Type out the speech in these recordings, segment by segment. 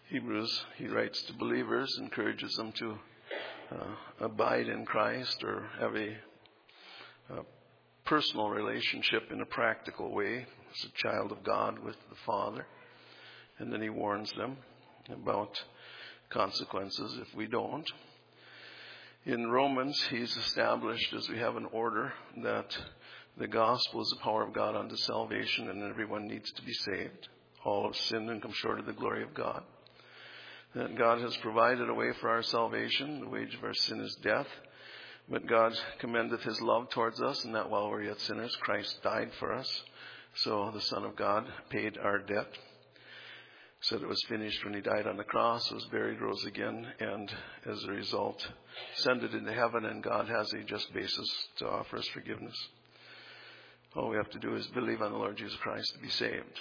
Hebrews, he writes to believers, encourages them to abide in Christ or have a personal relationship in a practical way as a child of God with the Father. And then he warns them about consequences if we don't. In Romans, he's established, as we have an order, that the gospel is the power of God unto salvation, and everyone needs to be saved. All have sinned and come short of the glory of God. That God has provided a way for our salvation. The wage of our sin is death. But God commendeth his love towards us, and that while we're yet sinners, Christ died for us. So the Son of God paid our debt. Said it was finished when he died on the cross, was buried, rose again, and as a result, ascended into heaven, and God has a just basis to offer us forgiveness. All we have to do is believe on the Lord Jesus Christ to be saved.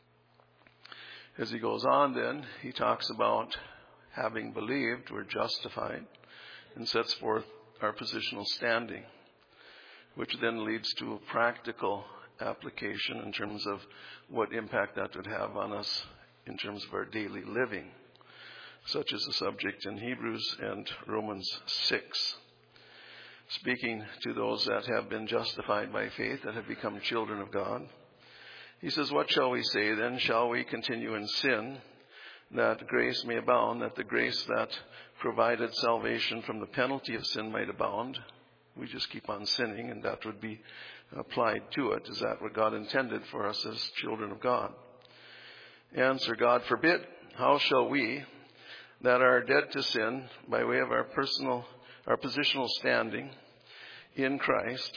As he goes on then, he talks about having believed, we're justified, and sets forth our positional standing, which then leads to a practical application in terms of what impact that would have on us in terms of our daily living, such as the subject in Hebrews and Romans 6. Speaking to those that have been justified by faith, that have become children of God, he says, what shall we say then? Shall we continue in sin, that grace may abound, that the grace that provided salvation from the penalty of sin might abound? We just keep on sinning, and that would be applied to it. Is that what God intended for us as children of God? Answer, God forbid. How shall we that are dead to sin by way of our positional standing in Christ,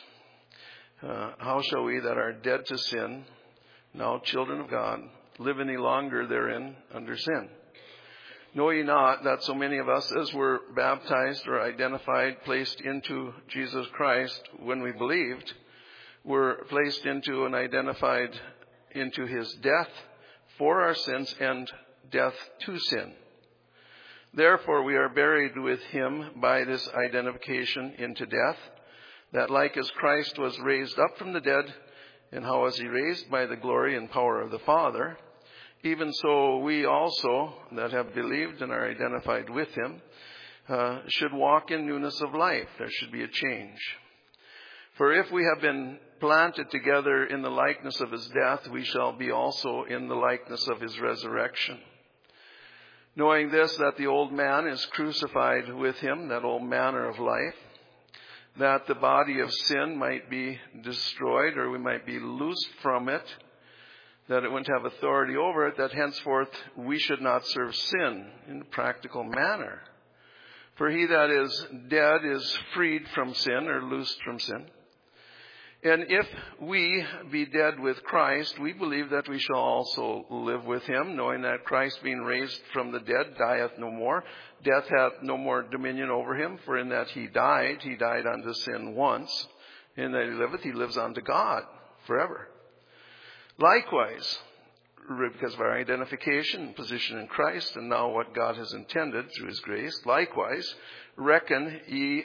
how shall we that are dead to sin, now children of God, live any longer therein under sin? Know ye not that so many of us as were baptized or identified, placed into Jesus Christ when we believed, were placed into and identified into his death for our sins and death to sin. Therefore we are buried with him by this identification into death, that like as Christ was raised up from the dead, and how was he raised? By the glory and power of the Father, even so we also that have believed and are identified with him should walk in newness of life. There should be a change. For if we have been planted together in the likeness of his death, we shall be also in the likeness of his resurrection. Knowing this, that the old man is crucified with him, that old manner of life, that the body of sin might be destroyed, or we might be loosed from it, that it wouldn't have authority over it, that henceforth we should not serve sin in a practical manner. For he that is dead is freed from sin, or loosed from sin. And if we be dead with Christ, we believe that we shall also live with him, knowing that Christ being raised from the dead dieth no more. Death hath no more dominion over him, for in that he died unto sin once. In that he liveth, he lives unto God forever. Likewise, because of our identification and position in Christ, and now what God has intended through his grace, likewise, reckon ye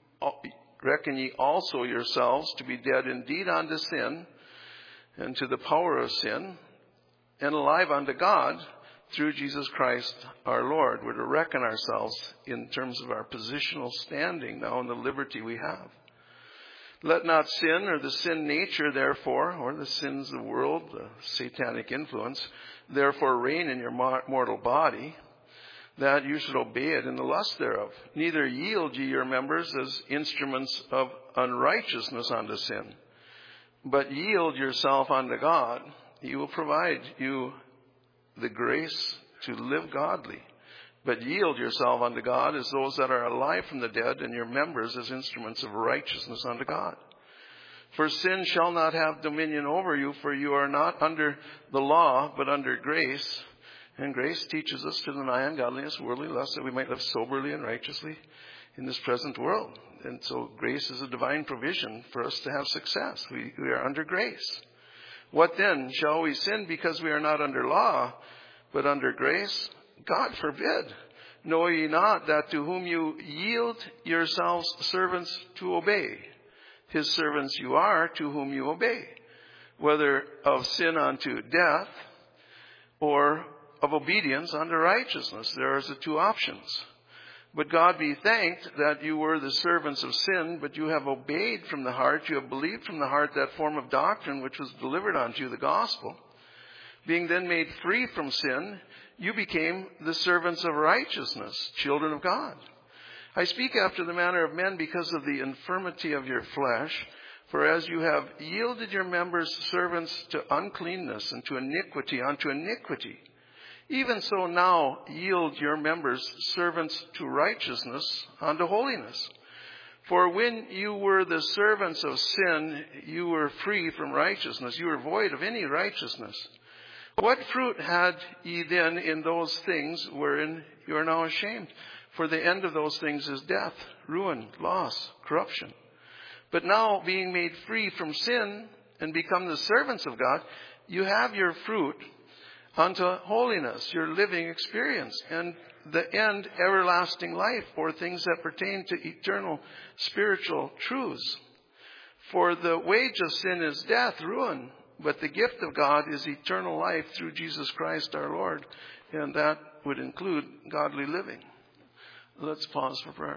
also yourselves to be dead indeed unto sin, and to the power of sin, and alive unto God through Jesus Christ our Lord. We're to reckon ourselves in terms of our positional standing now in the liberty we have. Let not sin or the sin nature, therefore, or the sins of the world, the satanic influence, therefore reign in your mortal body, that you should obey it in the lust thereof. Neither yield ye your members as instruments of unrighteousness unto sin, but yield yourself unto God. He will provide you the grace to live godly. But yield yourself unto God as those that are alive from the dead, and your members as instruments of righteousness unto God. For sin shall not have dominion over you, for you are not under the law, but under grace. And grace teaches us to deny ungodliness, worldly lust, that we might live soberly and righteously in this present world. And so grace is a divine provision for us to have success. We are under grace. What then? Shall we sin because we are not under law, but under grace? God forbid. Know ye not that to whom you yield yourselves servants to obey, his servants you are to whom you obey, whether of sin unto death, or of obedience unto righteousness. There are the two options. But God be thanked that you were the servants of sin, but you have obeyed from the heart, you have believed from the heart that form of doctrine which was delivered unto you, the gospel. Being then made free from sin, you became the servants of righteousness, children of God. I speak after the manner of men because of the infirmity of your flesh. For as you have yielded your members servants to uncleanness and to iniquity unto iniquity, even so now yield your members servants to righteousness unto holiness. For when you were the servants of sin, you were free from righteousness. You were void of any righteousness. What fruit had ye then in those things wherein you are now ashamed? For the end of those things is death, ruin, loss, corruption. But now, being made free from sin and become the servants of God, you have your fruit unto holiness, your living experience, and the end, everlasting life, or things that pertain to eternal spiritual truths. For the wage of sin is death, ruin, but the gift of God is eternal life through Jesus Christ our Lord, and that would include godly living. Let's pause for prayer.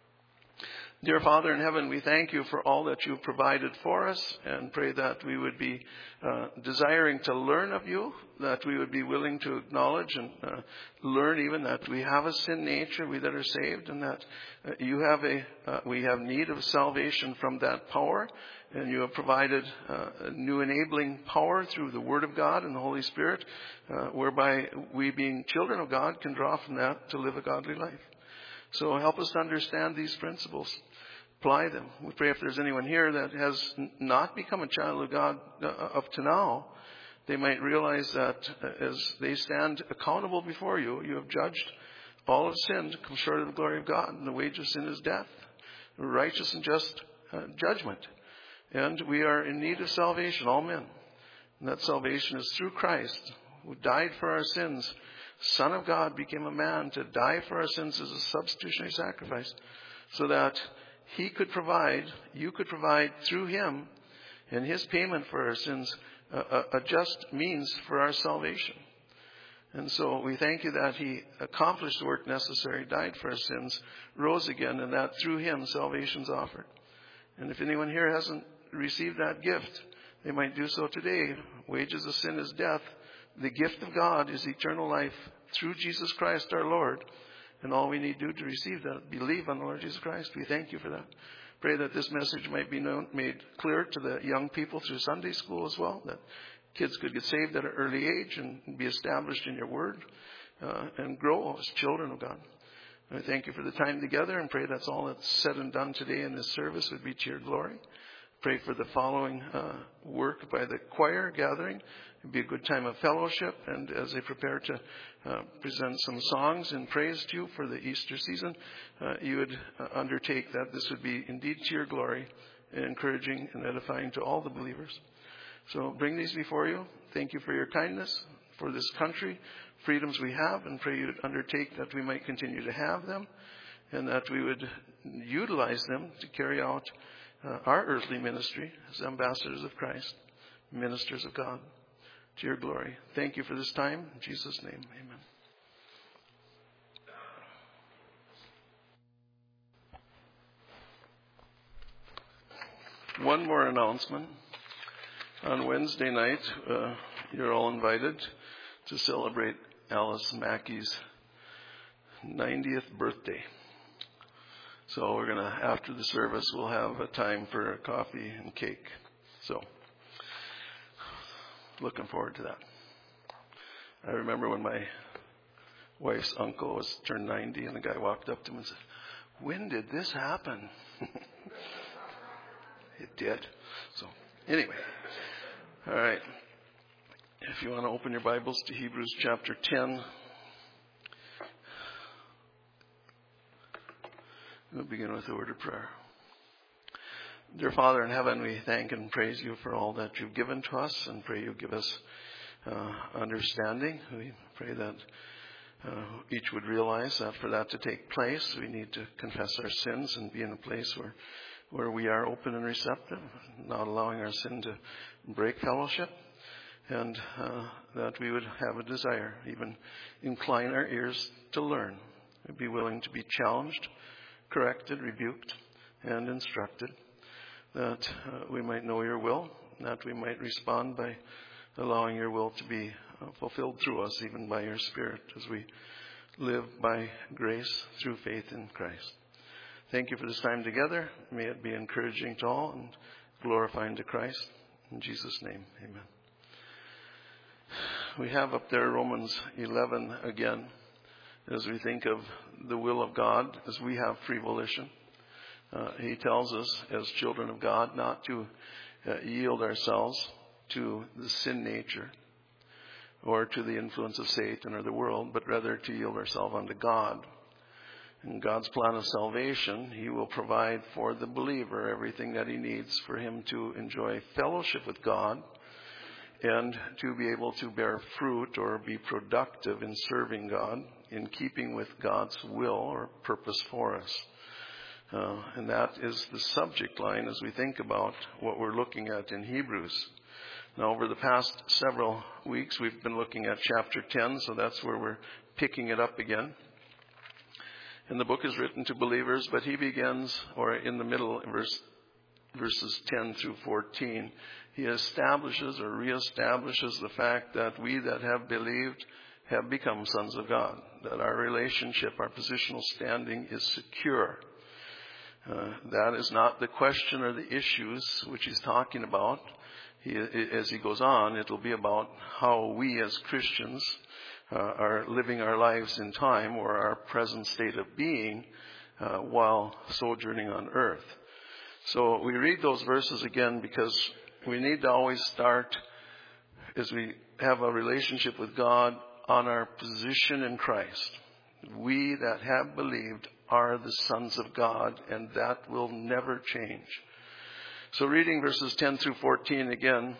Dear Father in heaven, we thank you for all that you've provided for us, and pray that we would be desiring to learn of you, that we would be willing to acknowledge and learn even that we have a sin nature, we that are saved, and that we have need of salvation from that power, and you have provided a new enabling power through the Word of God and the Holy Spirit, whereby we, being children of God, can draw from that to live a godly life. So help us to understand these principles. Apply them. We pray if there's anyone here that has not become a child of God up to now, they might realize that as they stand accountable before you, you have judged all of sin to come short of the glory of God, and the wage of sin is death, righteous and just judgment. And we are in need of salvation, all men. And that salvation is through Christ, who died for our sins. Son of God became a man to die for our sins as a substitutionary sacrifice, so that he could provide, you could provide through him and his payment for our sins a just means for our salvation. And so we thank you that he accomplished the work necessary, died for our sins, rose again, and that through him salvation is offered. And if anyone here hasn't received that gift, they might do so today. Wages of sin is death. The gift of God is eternal life through Jesus Christ our Lord. And all we need to do to receive that, believe on the Lord Jesus Christ. We thank you for that. Pray that this message might be made clear to the young people through Sunday school as well, that kids could get saved at an early age and be established in your word and grow as children of God. And I thank you for the time together, and pray that's all that's said and done today in this service would be to your glory. Pray for the following work by the choir gathering. It'd be a good time of fellowship, and as they prepare to present some songs in praise to you for the Easter season, you would undertake that this would be indeed to your glory, and encouraging and edifying to all the believers. So bring these before you. Thank you for your kindness, for this country, freedoms we have, and pray you would undertake that we might continue to have them, and that we would utilize them to carry out our earthly ministry as ambassadors of Christ, ministers of God, to your glory. Thank you for this time. In Jesus' name, amen. One more announcement. On Wednesday night, you're all invited to celebrate Alice Mackey's 90th birthday. So we're going to, after the service, we'll have a time for coffee and cake. So, looking forward to that. I remember when my wife's uncle was turned 90, and the guy walked up to him and said, "When did this happen?" It did. So, anyway. All right. If you want to open your Bibles to Hebrews chapter 10. We'll begin with a word of prayer. Dear Father in heaven, we thank and praise you for all that you've given to us, and pray you give us understanding. We pray that each would realize that for that to take place, we need to confess our sins and be in a place where we are open and receptive, not allowing our sin to break fellowship. and that we would have a desire, even incline our ears to learn. We'd be willing to be challenged, corrected, rebuked, and instructed, that we might know your will, that we might respond by allowing your will to be fulfilled through us, even by your Spirit, as we live by grace through faith in Christ. Thank you for this time together. May it be encouraging to all and glorifying to Christ. In Jesus' name, amen. We have up there Romans 11 again, as we think of the will of God, as we have free volition. He tells us, as children of God, not to yield ourselves to the sin nature or to the influence of Satan or the world, but rather to yield ourselves unto God. In God's plan of salvation, He will provide for the believer everything that he needs for him to enjoy fellowship with God and to be able to bear fruit or be productive in serving God in keeping with God's will or purpose for us. And that is the subject line as we think about what we're looking at in Hebrews. Now, over the past several weeks, we've been looking at chapter 10, so that's where we're picking it up again. And the book is written to believers, but he begins, or in the middle, verses 10 through 14, he establishes or reestablishes the fact that we that have believed have become sons of God, that our relationship, our positional standing is secure. That is not the question or the issues which he's talking about. As he goes on, it'll be about how we as Christians are living our lives in time, or our present state of being while sojourning on earth. So we read those verses again because we need to always start, as we have a relationship with God, on our position in Christ. We that have believed are the sons of God, and that will never change. So reading verses 10 through 14 again,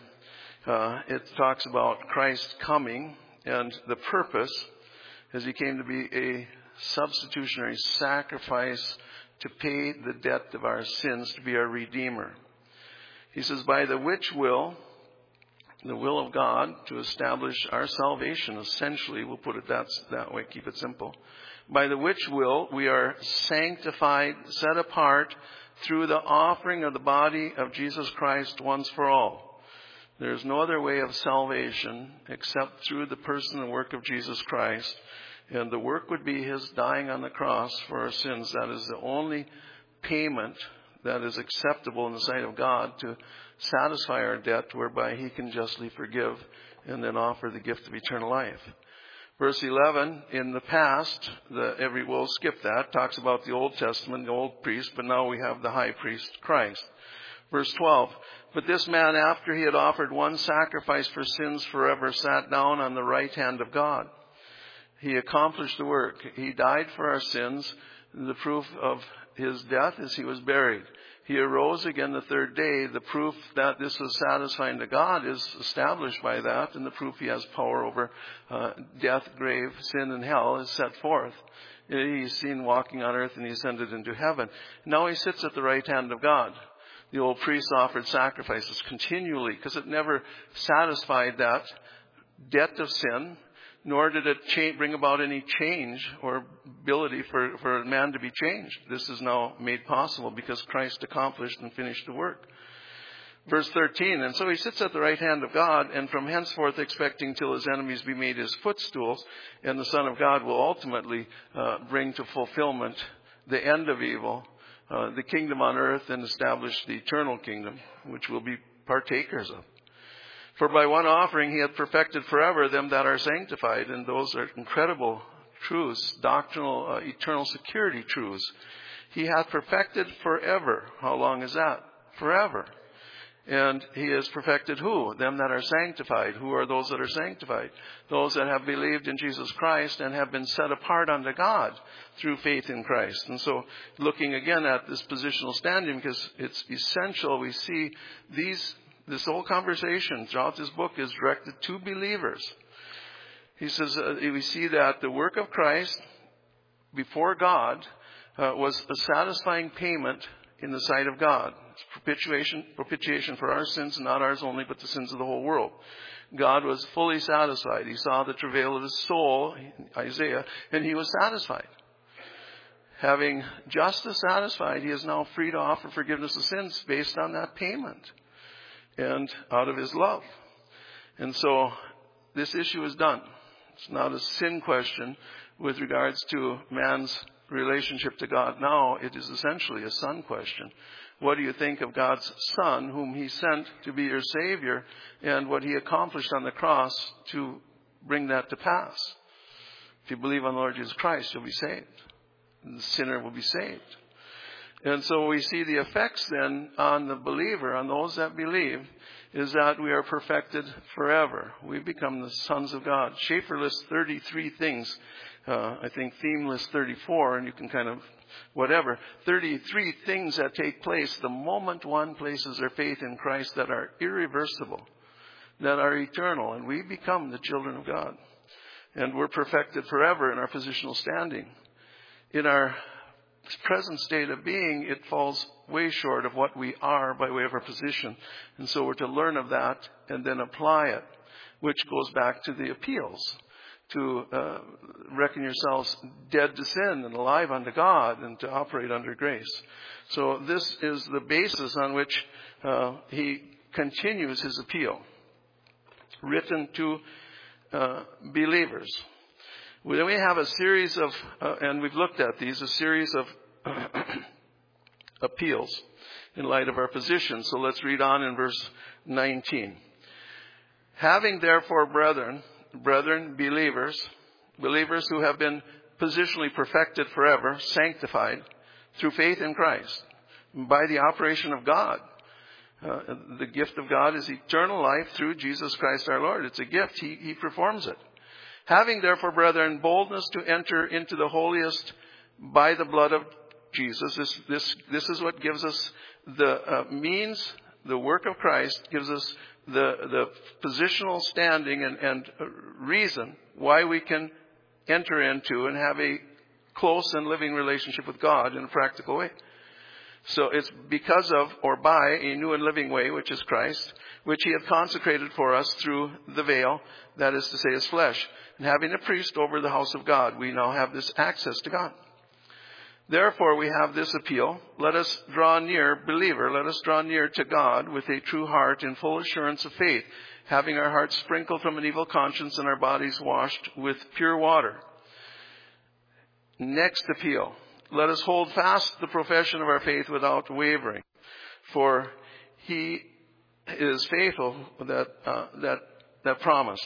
it talks about Christ coming and the purpose, as he came to be a substitutionary sacrifice to pay the debt of our sins, to be our Redeemer. He says, by the which will, the will of God to establish our salvation, essentially, we'll put it that way, keep it simple. By the which will we are sanctified, set apart through the offering of the body of Jesus Christ once for all. There's no other way of salvation except through the person and work of Jesus Christ. And the work would be his dying on the cross for our sins. That is the only payment that is acceptable in the sight of God to satisfy our debt, whereby he can justly forgive and then offer the gift of eternal life. Verse 11, in the past, we'll skip that, talks about the Old Testament, the old priest, but now we have the high priest, Christ. Verse 12, but this man, after he had offered one sacrifice for sins forever, sat down on the right hand of God. He accomplished the work. He died for our sins. The proof of his death is he was buried. He arose again the third day. The proof that this was satisfying to God is established by that, and the proof he has power over death, grave, sin, and hell is set forth. He's seen walking on earth, and he ascended into heaven. Now he sits at the right hand of God. The old priest offered sacrifices continually because it never satisfied that debt of sin, nor did it bring about any change or ability for a man to be changed. This is now made possible because Christ accomplished and finished the work. Verse 13, and so he sits at the right hand of God, and from henceforth expecting till his enemies be made his footstools, and the Son of God will ultimately bring to fulfillment the end of evil, the kingdom on earth, and establish the eternal kingdom, which we'll be partakers of. For by one offering he hath perfected forever them that are sanctified. And those are incredible truths, doctrinal, eternal security truths. He hath perfected forever. How long is that? Forever. And he has perfected who? Them that are sanctified. Who are those that are sanctified? Those that have believed in Jesus Christ and have been set apart unto God through faith in Christ. And so looking again at this positional standing, because it's essential, we see this whole conversation throughout this book is directed to believers. He says, we see that the work of Christ before God was a satisfying payment in the sight of God. It's propitiation for our sins, and not ours only, but the sins of the whole world. God was fully satisfied. He saw the travail of his soul, Isaiah, and he was satisfied. Having justice satisfied, he is now free to offer forgiveness of sins based on that payment and out of his love. And so this issue is done. It's not a sin question with regards to man's relationship to God. Now it is essentially a son question. What do you think of God's Son, whom he sent to be your Savior, and what he accomplished on the cross to bring that to pass? If you believe on the Lord Jesus Christ, you'll be saved. And the sinner will be saved. And so we see the effects then on the believer, on those that believe, is that we are perfected forever. We become the sons of God. Schaeffer lists 33 things. I think Theme lists 34, and you can kind of whatever. 33 things that take place the moment one places their faith in Christ that are irreversible, that are eternal, and we become the children of God. And we're perfected forever in our positional standing. In our present state of being, it falls way short of what we are by way of our position. And so we're to learn of that and then apply it, which goes back to the appeals, to reckon yourselves dead to sin and alive unto God and to operate under grace. So this is the basis on which he continues his appeal, written to believers. Then we have a series of, and we've looked at these, a series of appeals in light of our position. So let's read on in verse 19. Having therefore brethren, believers who have been positionally perfected forever, sanctified through faith in Christ, by the operation of God. The gift of God is eternal life through Jesus Christ our Lord. It's a gift. He performs it. Having therefore, brethren, boldness to enter into the holiest by the blood of Jesus. This is what gives us the means. The work of Christ gives us the positional standing and reason why we can enter into and have a close and living relationship with God in a practical way. So it's because of or by a new and living way, which is Christ, which he hath consecrated for us through the veil, that is to say his flesh. And having a priest over the house of God, we now have this access to God. Therefore we have this appeal. Let us draw near, believer, let us draw near to God with a true heart in full assurance of faith, having our hearts sprinkled from an evil conscience and our bodies washed with pure water. Next appeal. Let us hold fast the profession of our faith without wavering, for he is faithful that promised.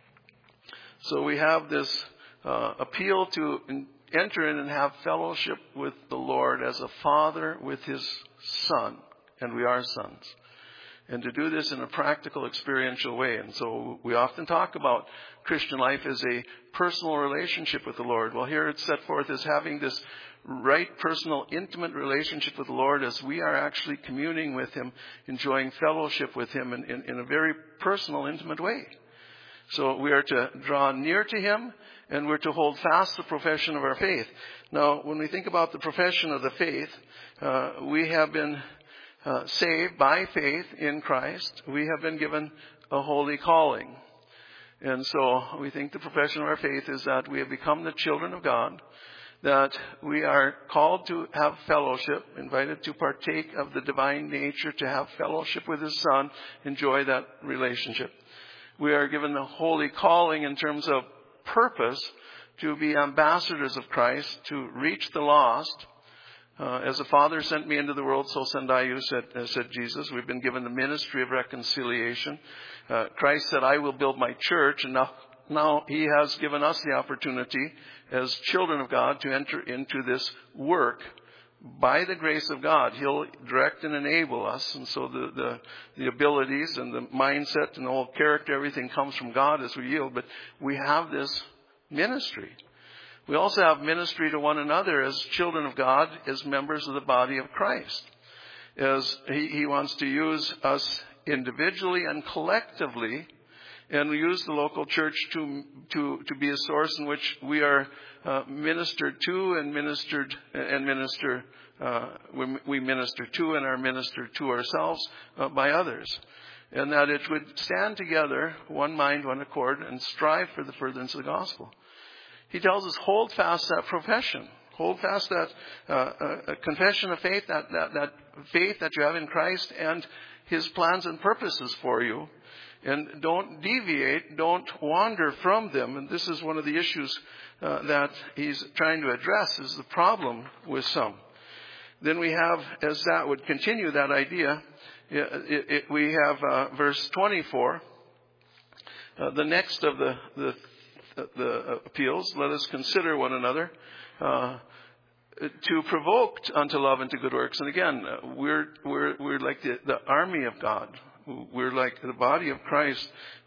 So we have this appeal to enter in and have fellowship with the Lord as a father with his son, and we are sons. And to do this in a practical, experiential way. And so we often talk about Christian life as a personal relationship with the Lord. Well, here it's set forth as having this right, personal, intimate relationship with the Lord as we are actually communing with him, enjoying fellowship with him in a very personal, intimate way. So we are to draw near to him, and we're to hold fast the profession of our faith. Now, when we think about the profession of the faith, we have been saved by faith in Christ. We have been given a holy calling. And so we think the profession of our faith is that we have become the children of God, that we are called to have fellowship, invited to partake of the divine nature, to have fellowship with his Son, enjoy that relationship. We are given the holy calling in terms of purpose to be ambassadors of Christ, to reach the lost. As the Father sent me into the world, so send I you, said Jesus. We've been given the ministry of reconciliation. Christ said, I will build my church, and now he has given us the opportunity as children of God to enter into this work. By the grace of God, he'll direct and enable us. And so the abilities and the mindset and the whole character, everything comes from God as we yield. But we have this ministry. We also have ministry to one another as children of God, as members of the body of Christ. As he wants to use us individually and collectively, and we use the local church to be a source in which we are ministered to and we minister to and are ministered to ourselves by others. and that it would stand together, one mind, one accord, and strive for the furtherance of the gospel. He tells us, hold fast that profession. Hold fast that confession of faith, that faith that you have in Christ and His plans and purposes for you. And don't deviate, don't wander from them. And this is one of the issues that he's trying to address, is the problem with some. Then we have, as that would continue that idea, we have verse 24. The next of the appeals, let us consider one another to provoke unto love and to good works. And again, we're like the army of God. We're like the body of Christ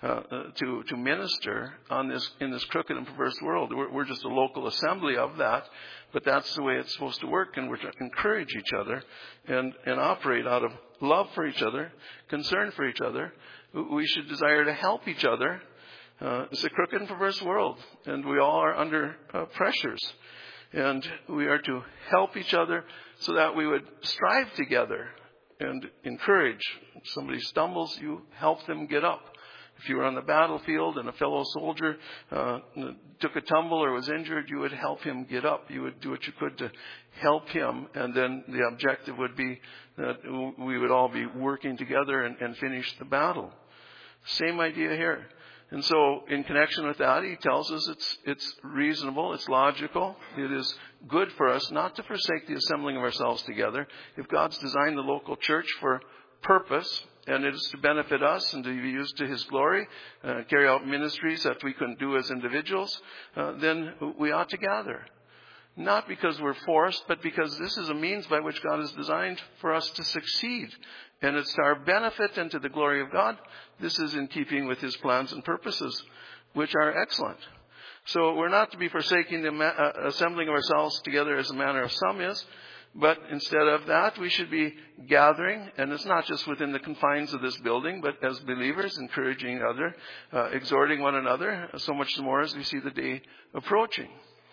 to minister in this crooked and perverse world. We're just a local assembly of that, but that's the way it's supposed to work. And we're to encourage each other and operate out of love for each other, concern for each other. We should desire to help each other. It's a crooked and perverse world, and we all are under pressures. And we are to help each other so that we would strive together and encourage. If somebody stumbles, you help them get up. If you were on the battlefield and a fellow soldier took a tumble or was injured, you would help him get up. You would do what you could to help him. And then the objective would be that we would all be working together and finish the battle. Same idea here. And so in connection with that, he tells us it's reasonable, it's logical, it is good for us not to forsake the assembling of ourselves together. If God's designed the local church for purpose, and it is to benefit us and to be used to His glory, carry out ministries that we couldn't do as individuals, then we ought to gather. Not because we're forced, but because this is a means by which God has designed for us to succeed. And it's to our benefit and to the glory of God. This is in keeping with His plans and purposes, which are excellent. So we're not to be forsaking the assembling of ourselves together as the manner of some is, but instead of that, we should be gathering, and it's not just within the confines of this building, but as believers, encouraging other, exhorting one another, so much the more as we see the day approaching.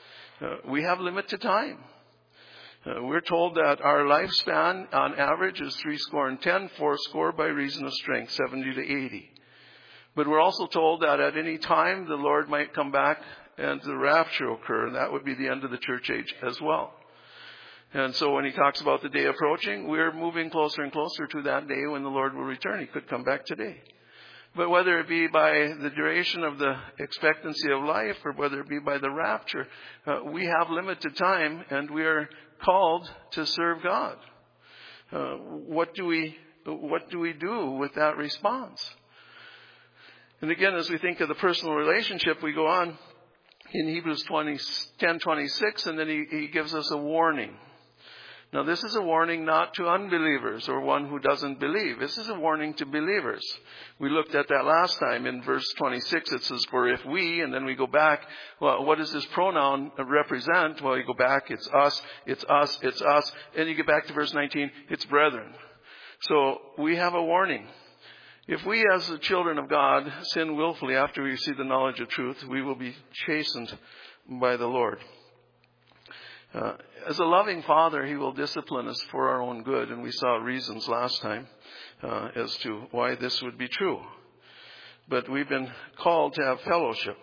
We have limited time. We're told that our lifespan on average is 70, 80 by reason of strength, 70 to 80. But we're also told that at any time the Lord might come back and the rapture occur, and that would be the end of the church age as well. And so when he talks about the day approaching, we're moving closer and closer to that day when the Lord will return. He could come back today. But whether it be by the duration of the expectancy of life or whether it be by the rapture, we have limited time and we are called to serve God. What do we do with that response? And again, as we think of the personal relationship, we go on in Hebrews 10:26, and then he gives us a warning. Now, this is a warning not to unbelievers or one who doesn't believe. This is a warning to believers. We looked at that last time. In verse 26, it says, for if we, and then we go back, well, what does this pronoun represent? Well, you go back, it's us, it's us, it's us. And you get back to verse 19, it's brethren. So we have a warning. If we as the children of God sin willfully after we receive the knowledge of truth, we will be chastened by the Lord. As a loving Father, He will discipline us for our own good. And we saw reasons last time as to why this would be true. But we've been called to have fellowship.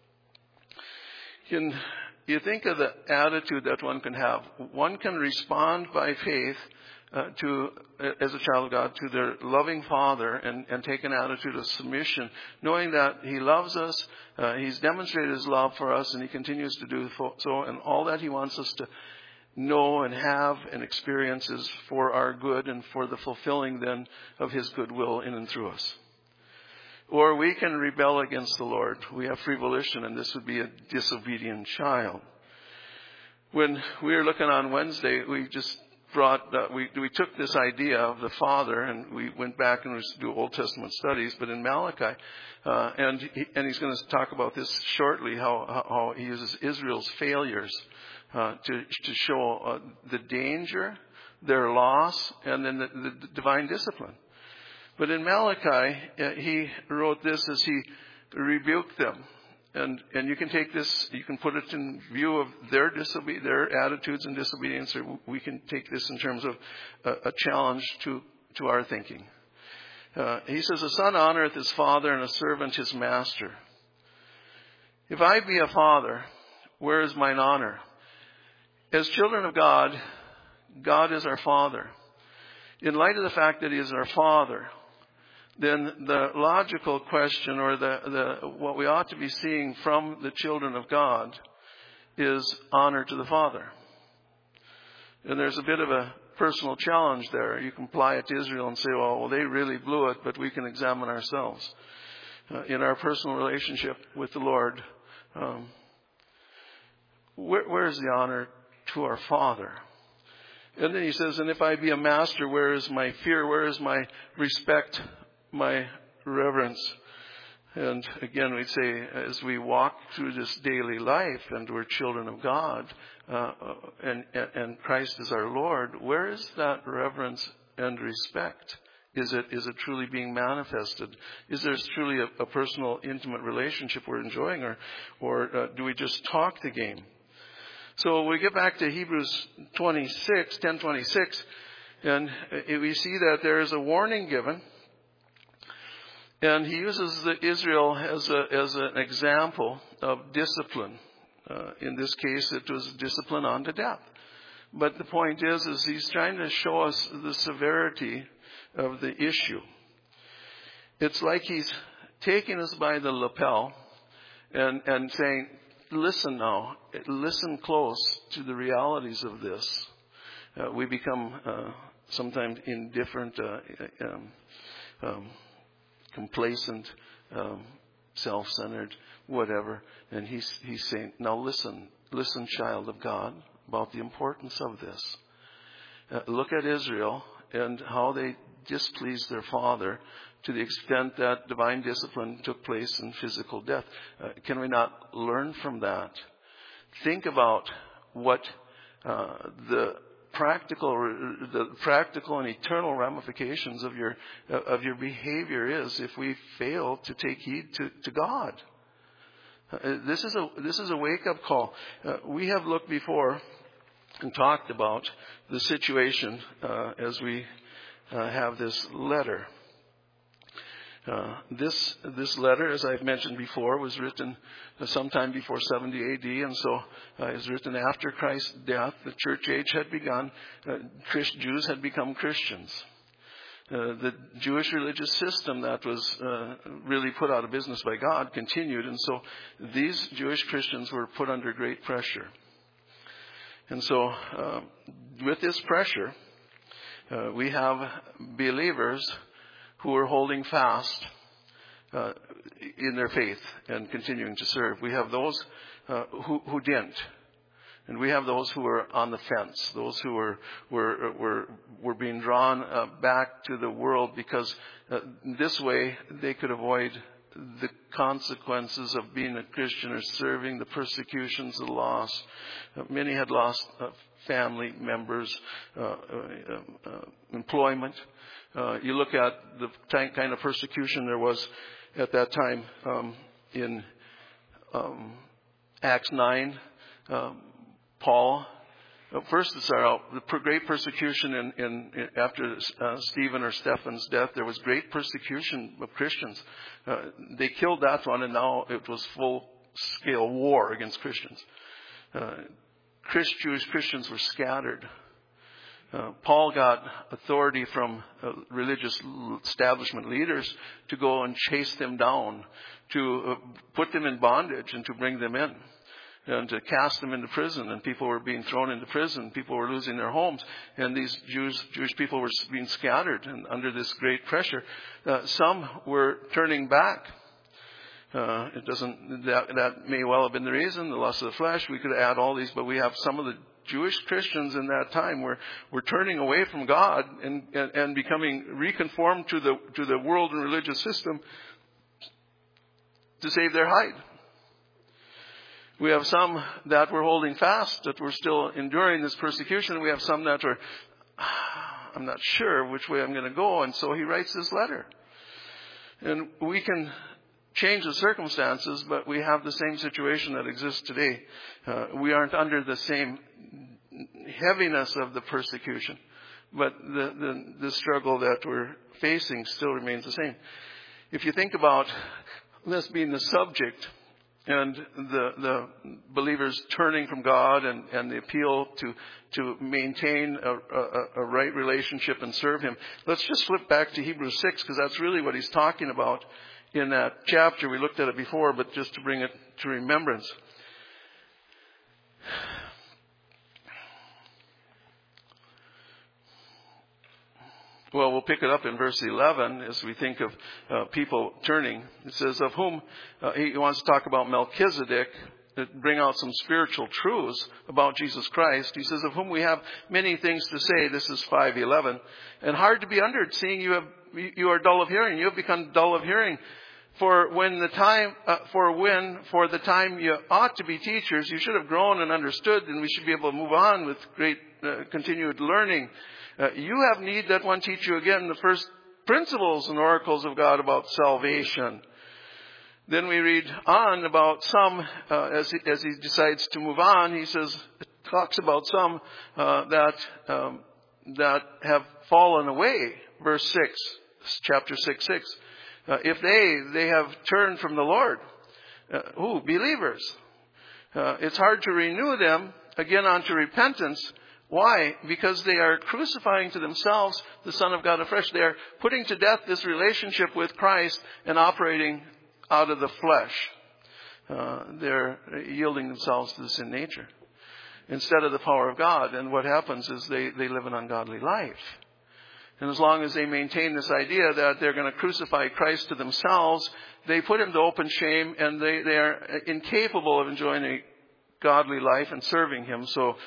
You think of the attitude that one can have. One can respond by faith as a child of God, to their loving Father and take an attitude of submission, knowing that He loves us, He's demonstrated His love for us, and He continues to do so, and all that He wants us to know and have and experience is for our good and for the fulfilling then of His goodwill in and through us. Or we can rebel against the Lord. We have free volition, and this would be a disobedient child. When we were looking on Wednesday, we just we took this idea of the Father, and we went back and do Old Testament studies, but in Malachi, and he's going to talk about this shortly, how he uses Israel's failures to show the danger, their loss, and then the divine discipline. But in Malachi, he wrote this as he rebuked them. And you can take this, you can put it in view of their attitudes and disobedience, or we can take this in terms of a challenge to our thinking. He says, a son honoreth his father, and a servant his master. If I be a father, where is mine honor? As children of God, God is our Father. In light of the fact that He is our Father, then the logical question, or what we ought to be seeing from the children of God, is honor to the Father. And there's a bit of a personal challenge there. You can apply it to Israel and say, well, they really blew it, but we can examine ourselves. In our personal relationship with the Lord, where is the honor to our Father? And then he says, and if I be a master, where is my fear? Where is my respect, my reverence? And again, we'd say, as we walk through this daily life and we're children of God, and Christ is our Lord, where is that reverence and respect? Is it truly being manifested? Is there truly a personal, intimate relationship we're enjoying, or do we just talk the game? So we get back to Hebrews 10:26, and we see that there is a warning given. And he uses Israel as an example of discipline. In this case, it was discipline unto death. But the point is he's trying to show us the severity of the issue. It's like he's taking us by the lapel and saying, listen now, listen close to the realities of this. We become sometimes indifferent, complacent, self-centered, whatever. And he's saying, now listen, child of God, about the importance of this. Look at Israel and how they displeased their father to the extent that divine discipline took place in physical death. Can we not learn from that? Think about what the practical and eternal ramifications of your behavior is if we fail to take heed to God. This is a wake-up call. We have looked before and talked about the situation as we have this letter. This letter, as I've mentioned before, was written sometime before 70 AD, and so it was written after Christ's death. The church age had begun. Jews had become Christians. The Jewish religious system that was really put out of business by God continued, and so these Jewish Christians were put under great pressure. And so with this pressure, we have believers who are holding fast in their faith and continuing to serve. We have those who didn't. And we have those who are on the fence, those who were being drawn back to the world because this way they could avoid the consequences of being a Christian or serving, the persecutions, the loss. Many had lost family members, employment. You look at the kind of persecution there was at that time in Acts 9. Paul, first to start out, the great persecution after Stephen or Stephen's death, there was great persecution of Christians. They killed that one, and now it was full-scale war against Christians. Jewish Christians were scattered. Paul got authority from religious establishment leaders to go and chase them down, to put them in bondage and to bring them in, and to cast them into prison. And people were being thrown into prison. People were losing their homes. And these Jewish people were being scattered and under this great pressure. Some were turning back. That may well have been the reason, the lust of the flesh. We could add all these, but we have some of the Jewish Christians in that time were turning away from God and becoming reconformed to the world and religious system to save their hide. We have some that were holding fast, that were still enduring this persecution. We have some that were, I'm not sure which way I'm going to go. And so he writes this letter. And we can change the circumstances, but we have the same situation that exists today. We aren't under the same heaviness of the persecution, but the struggle that we're facing still remains the same. If you think about this being the subject and the believers turning from God and the appeal to maintain a right relationship and serve Him, let's just flip back to Hebrews 6, because that's really what he's talking about in that chapter. We looked at it before, but just to bring it to remembrance. Well, we'll pick it up in verse 11 as we think of people turning. It says, of whom he wants to talk about Melchizedek, bring out some spiritual truths about Jesus Christ. He says, of whom we have many things to say. This is 5:11. And hard to be understood, seeing you are dull of hearing. You have become dull of hearing. For the time you ought to be teachers, you should have grown and understood, and we should be able to move on with great continued learning. You have need that one teach you again the first principles and oracles of God about salvation. Then we read on about some, as he decides to move on, he talks about some that have fallen away. Verse 6, chapter 6:6. If they have turned from the Lord, believers. It's hard to renew them again unto repentance. Why? Because they are crucifying to themselves the Son of God afresh. They are putting to death this relationship with Christ and operating out of the flesh. They're yielding themselves to the sin nature instead of the power of God. And what happens is they live an ungodly life. And as long as they maintain this idea that they're going to crucify Christ to themselves, they put him to open shame, and they are incapable of enjoying a godly life and serving him. So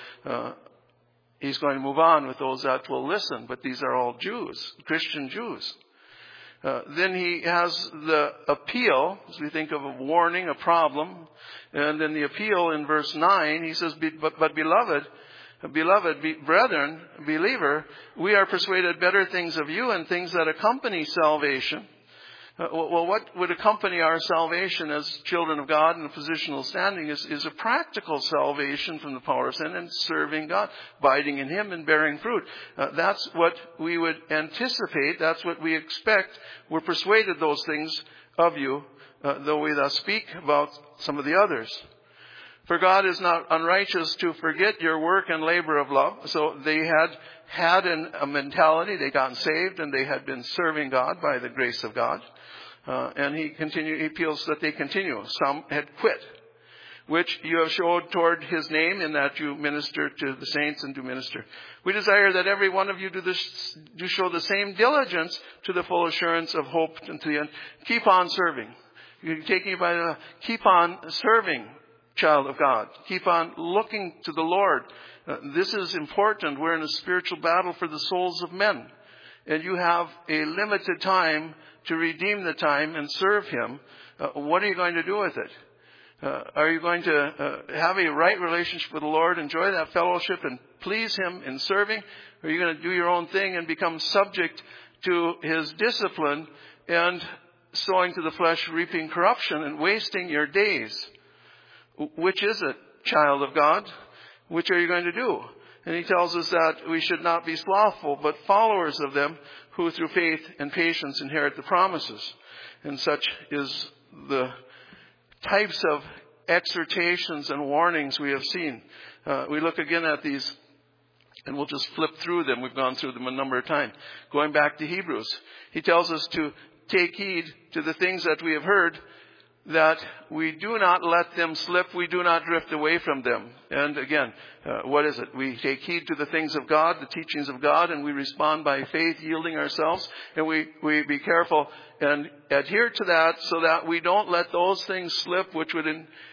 he's going to move on with those that will listen. But these are all Jews, Christian Jews. Then he has the appeal, as we think of a warning, a problem. And then the appeal in verse 9, he says, but beloved, brethren, believer, we are persuaded better things of you and things that accompany salvation. Well, what would accompany our salvation as children of God in a positional standing is a practical salvation from the power of sin and serving God, abiding in him and bearing fruit. That's what we would anticipate. That's what we expect. We're persuaded those things of you, though we thus speak about some of the others. For God is not unrighteous to forget your work and labor of love. So they had a mentality. They got saved and they had been serving God by the grace of God. And he appeals that they continue. Some had quit, which you have showed toward his name in that you minister to the saints and do minister. We desire that every one of you do show the same diligence to the full assurance of hope and to the end. Keep on serving. You're taking it by the keep on serving, child of God. Keep on looking to the Lord. This is important. We're in a spiritual battle for the souls of men. And you have a limited time to redeem the time and serve him. What are you going to do with it? Are you going to have a right relationship with the Lord, enjoy that fellowship and please him in serving? Or are you going to do your own thing and become subject to his discipline and sowing to the flesh, reaping corruption and wasting your days? Which is it, child of God? Which are you going to do? And he tells us that we should not be slothful, but followers of them who through faith and patience inherit the promises. And such is the types of exhortations and warnings we have seen. We look again at these, and we'll just flip through them. We've gone through them a number of times. Going back to Hebrews, he tells us to take heed to the things that we have heard, that we do not let them slip, we do not drift away from them. And again, what is it? We take heed to the things of God, the teachings of God, and we respond by faith, yielding ourselves. And we be careful and adhere to that so that we don't let those things slip, which would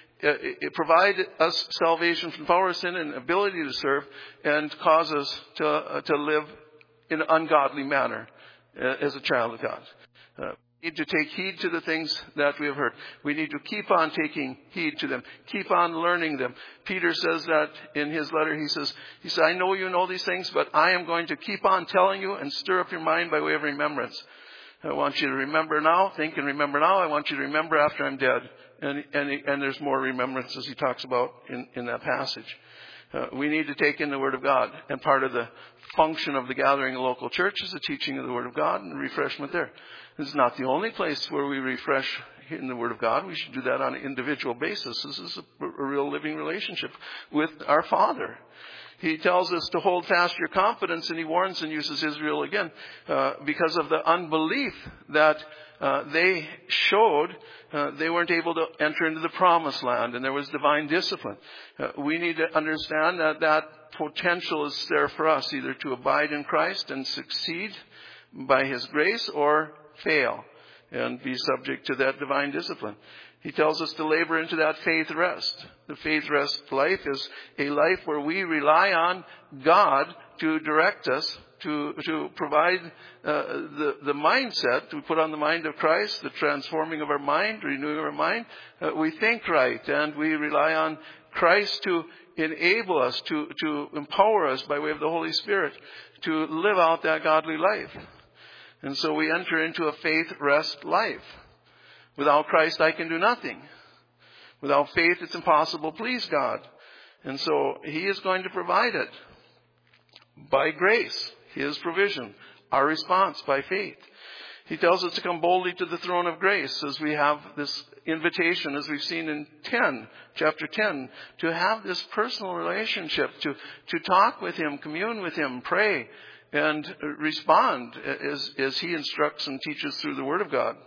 provide us salvation from power of sin and ability to serve, and cause us to live in an ungodly manner as a child of God. We need to take heed to the things that we have heard. We need to keep on taking heed to them. Keep on learning them. Peter says that in his letter. He says, I know you know these things, but I am going to keep on telling you and stir up your mind by way of remembrance. I want you to remember now, think and remember now. I want you to remember after I'm dead. And there's more remembrance as he talks about in that passage. We need to take in the Word of God. And part of the function of the gathering of local church is the teaching of the Word of God and refreshment there. This is not the only place where we refresh in the Word of God. We should do that on an individual basis. This is a real living relationship with our Father. He tells us to hold fast your confidence, and he warns and uses Israel again because of the unbelief that they showed. They weren't able to enter into the promised land, and there was divine discipline. We need to understand that potential is there for us, either to abide in Christ and succeed by his grace, or fail and be subject to that divine discipline. He tells us to labor into that faith rest. The faith rest life is a life where we rely on God to direct us, to provide the mindset. We put on the mind of Christ, the transforming of our mind, renewing of our mind. We think right, and we rely on Christ to enable us, to empower us by way of the Holy Spirit to live out that godly life. And so we enter into a faith rest life. Without Christ, I can do nothing. Without faith, it's impossible to please God. And so he is going to provide it by grace, his provision, our response by faith. He tells us to come boldly to the throne of grace, as we have this invitation, as we've seen in chapter 10, to have this personal relationship, to talk with him, commune with him, pray, and respond as he instructs and teaches through the Word of God.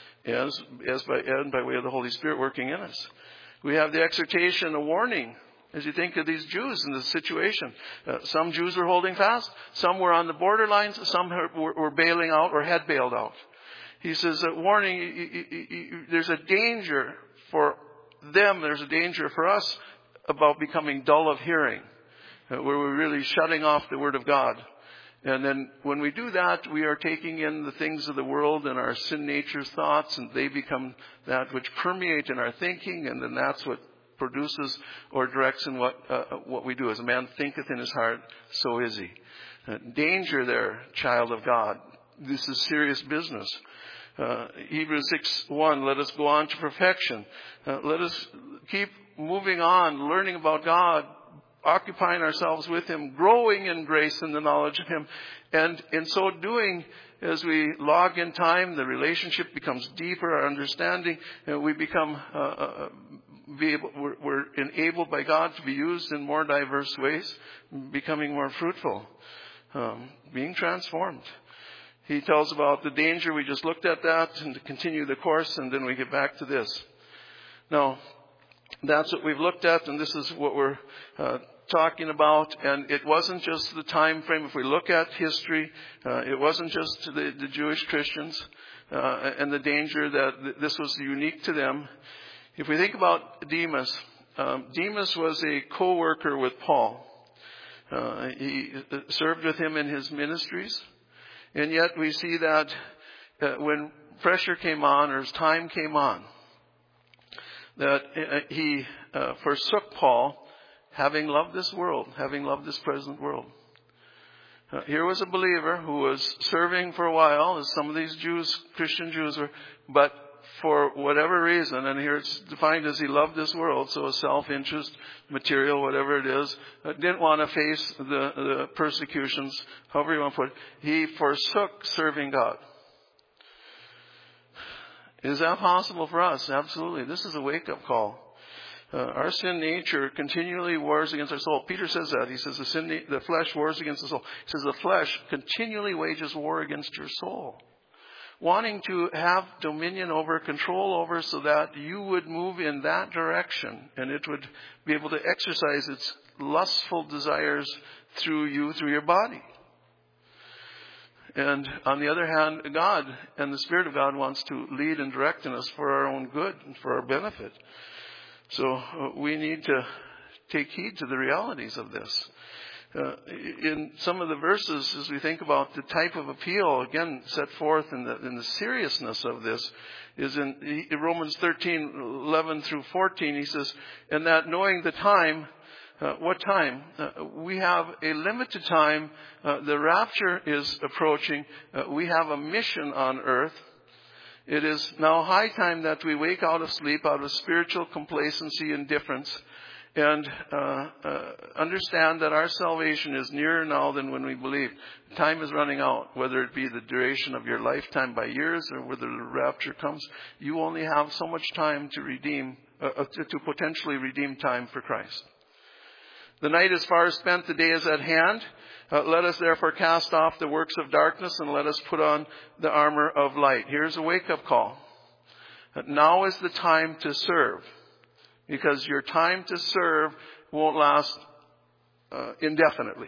And by way of the Holy Spirit working in us. We have the exhortation, a warning, as you think of these Jews in this situation. Some Jews were holding fast. Some were on the borderlines. Some were bailing out or had bailed out. He says, warning, there's a danger for them. There's a danger for us about becoming dull of hearing, where we're really shutting off the Word of God. And then when we do that, we are taking in the things of the world and our sin nature's thoughts, and they become that which permeate in our thinking, and then that's what produces or directs in what we do. As a man thinketh in his heart, so is he. Danger there, child of God. This is serious business. Hebrews 6:1, let us go on to perfection. Let us keep moving on, learning about God, occupying ourselves with him, growing in grace and the knowledge of him. And in so doing, as we log in time, the relationship becomes deeper, our understanding, and we become, we're enabled by God to be used in more diverse ways, becoming more fruitful, being transformed. He tells about the danger. We just looked at that, and to continue the course, and then we get back to this. Now, that's what we've looked at, and this is what we're talking about. And it wasn't just the time frame. If we look at history, it wasn't just the Jewish Christians and the danger that this was unique to them. If we think about Demas, Demas was a co-worker with Paul. He served with him in his ministries. And yet we see that when pressure came on, or as time came on, that he forsook Paul, having loved this world, having loved this present world. Here was a believer who was serving for a while, as some of these Christian Jews were, but for whatever reason, and here it's defined as he loved this world, so a self-interest, material, whatever it is, didn't want to face the persecutions, however you want to put it. He forsook serving God. Is that possible for us? Absolutely. This is a wake-up call. Our sin nature continually wars against our soul. Peter says that. He says the flesh wars against the soul. He says the flesh continually wages war against your soul, wanting to have dominion over, control over, so that you would move in that direction, and it would be able to exercise its lustful desires through you, through your body. And on the other hand, God and the Spirit of God wants to lead and direct in us for our own good and for our benefit. So we need to take heed to the realities of this. In some of the verses, as we think about the type of appeal, again, set forth in the seriousness of this, is in Romans 13:11 through 14. He says, and that knowing the time, what time? We have a limited time. The rapture is approaching. We have a mission on earth. It is now high time that we wake out of sleep, out of spiritual complacency, indifference, And understand that our salvation is nearer now than when we believed. Time is running out, whether it be the duration of your lifetime by years or whether the rapture comes. You only have so much time to redeem, to potentially redeem time for Christ. The night is far spent, the day is at hand. Let us therefore cast off the works of darkness and let us put on the armor of light. Here's a wake-up call. Now is the time to serve. Because your time to serve won't last indefinitely.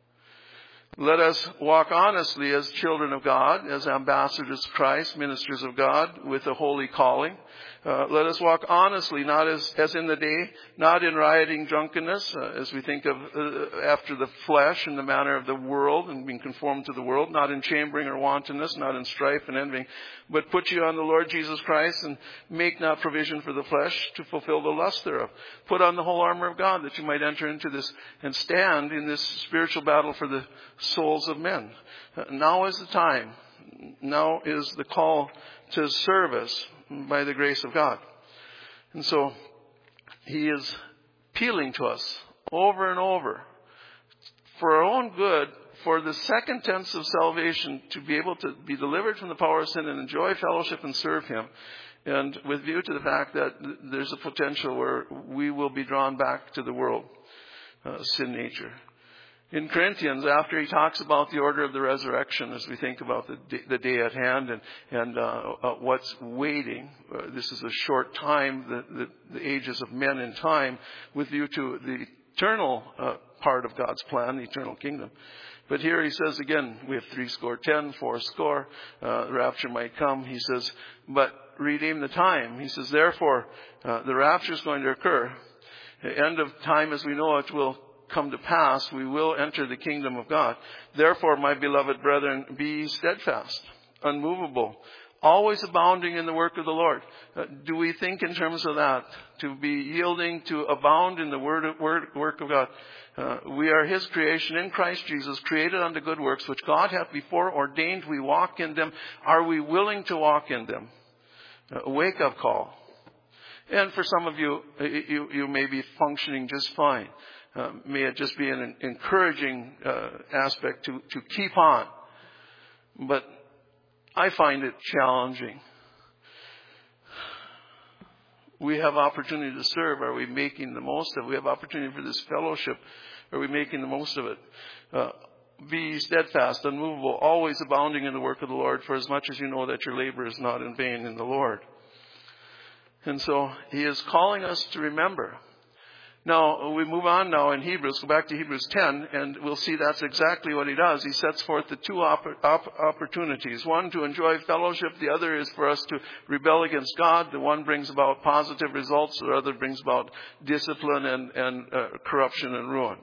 Let us walk honestly as children of God, as ambassadors of Christ, ministers of God, with a holy calling. Let us walk honestly, not as in the day, not in rioting drunkenness, as we think of after the flesh and the manner of the world and being conformed to the world, not in chambering or wantonness, not in strife and envying, but put you on the Lord Jesus Christ and make not provision for the flesh to fulfill the lust thereof. Put on the whole armor of God that you might enter into this and stand in this spiritual battle for the souls of men. Now is the time. Now is the call to service by the grace of God. And so he is appealing to us over and over for our own good, for the second tense of salvation, to be able to be delivered from the power of sin and enjoy fellowship and serve him. And with view to the fact that there's a potential where we will be drawn back to the world, sin nature. In Corinthians, after he talks about the order of the resurrection, as we think about the day at hand and what's waiting, this is a short time, the ages of men in time, with view to the eternal part of God's plan, the eternal kingdom. But here he says again, we have 70, 80, the rapture might come. He says, but redeem the time. He says, therefore, the rapture is going to occur. The end of time as we know it will come to pass. We will enter the kingdom of God. Therefore, my beloved brethren, be steadfast, unmovable, always abounding in the work of the Lord. Do we think in terms of that? To be yielding, to abound in the work of God. We are his creation in Christ Jesus, created unto good works, which God hath before ordained we walk in them. Are we willing to walk in them? A wake-up call. And for some of you, you may be functioning just fine. May it just be an encouraging aspect to keep on. But I find it challenging. We have opportunity to serve. Are we making the most of it? We have opportunity for this fellowship. Are we making the most of it? Be steadfast, unmovable, always abounding in the work of the Lord, for as much as you know that your labor is not in vain in the Lord. And so he is calling us to remember. Now, we move on now in Hebrews, go back to Hebrews 10, and we'll see that's exactly what he does. He sets forth the two opportunities. One, to enjoy fellowship. The other is for us to rebel against God. The one brings about positive results. The other brings about discipline and corruption and ruin.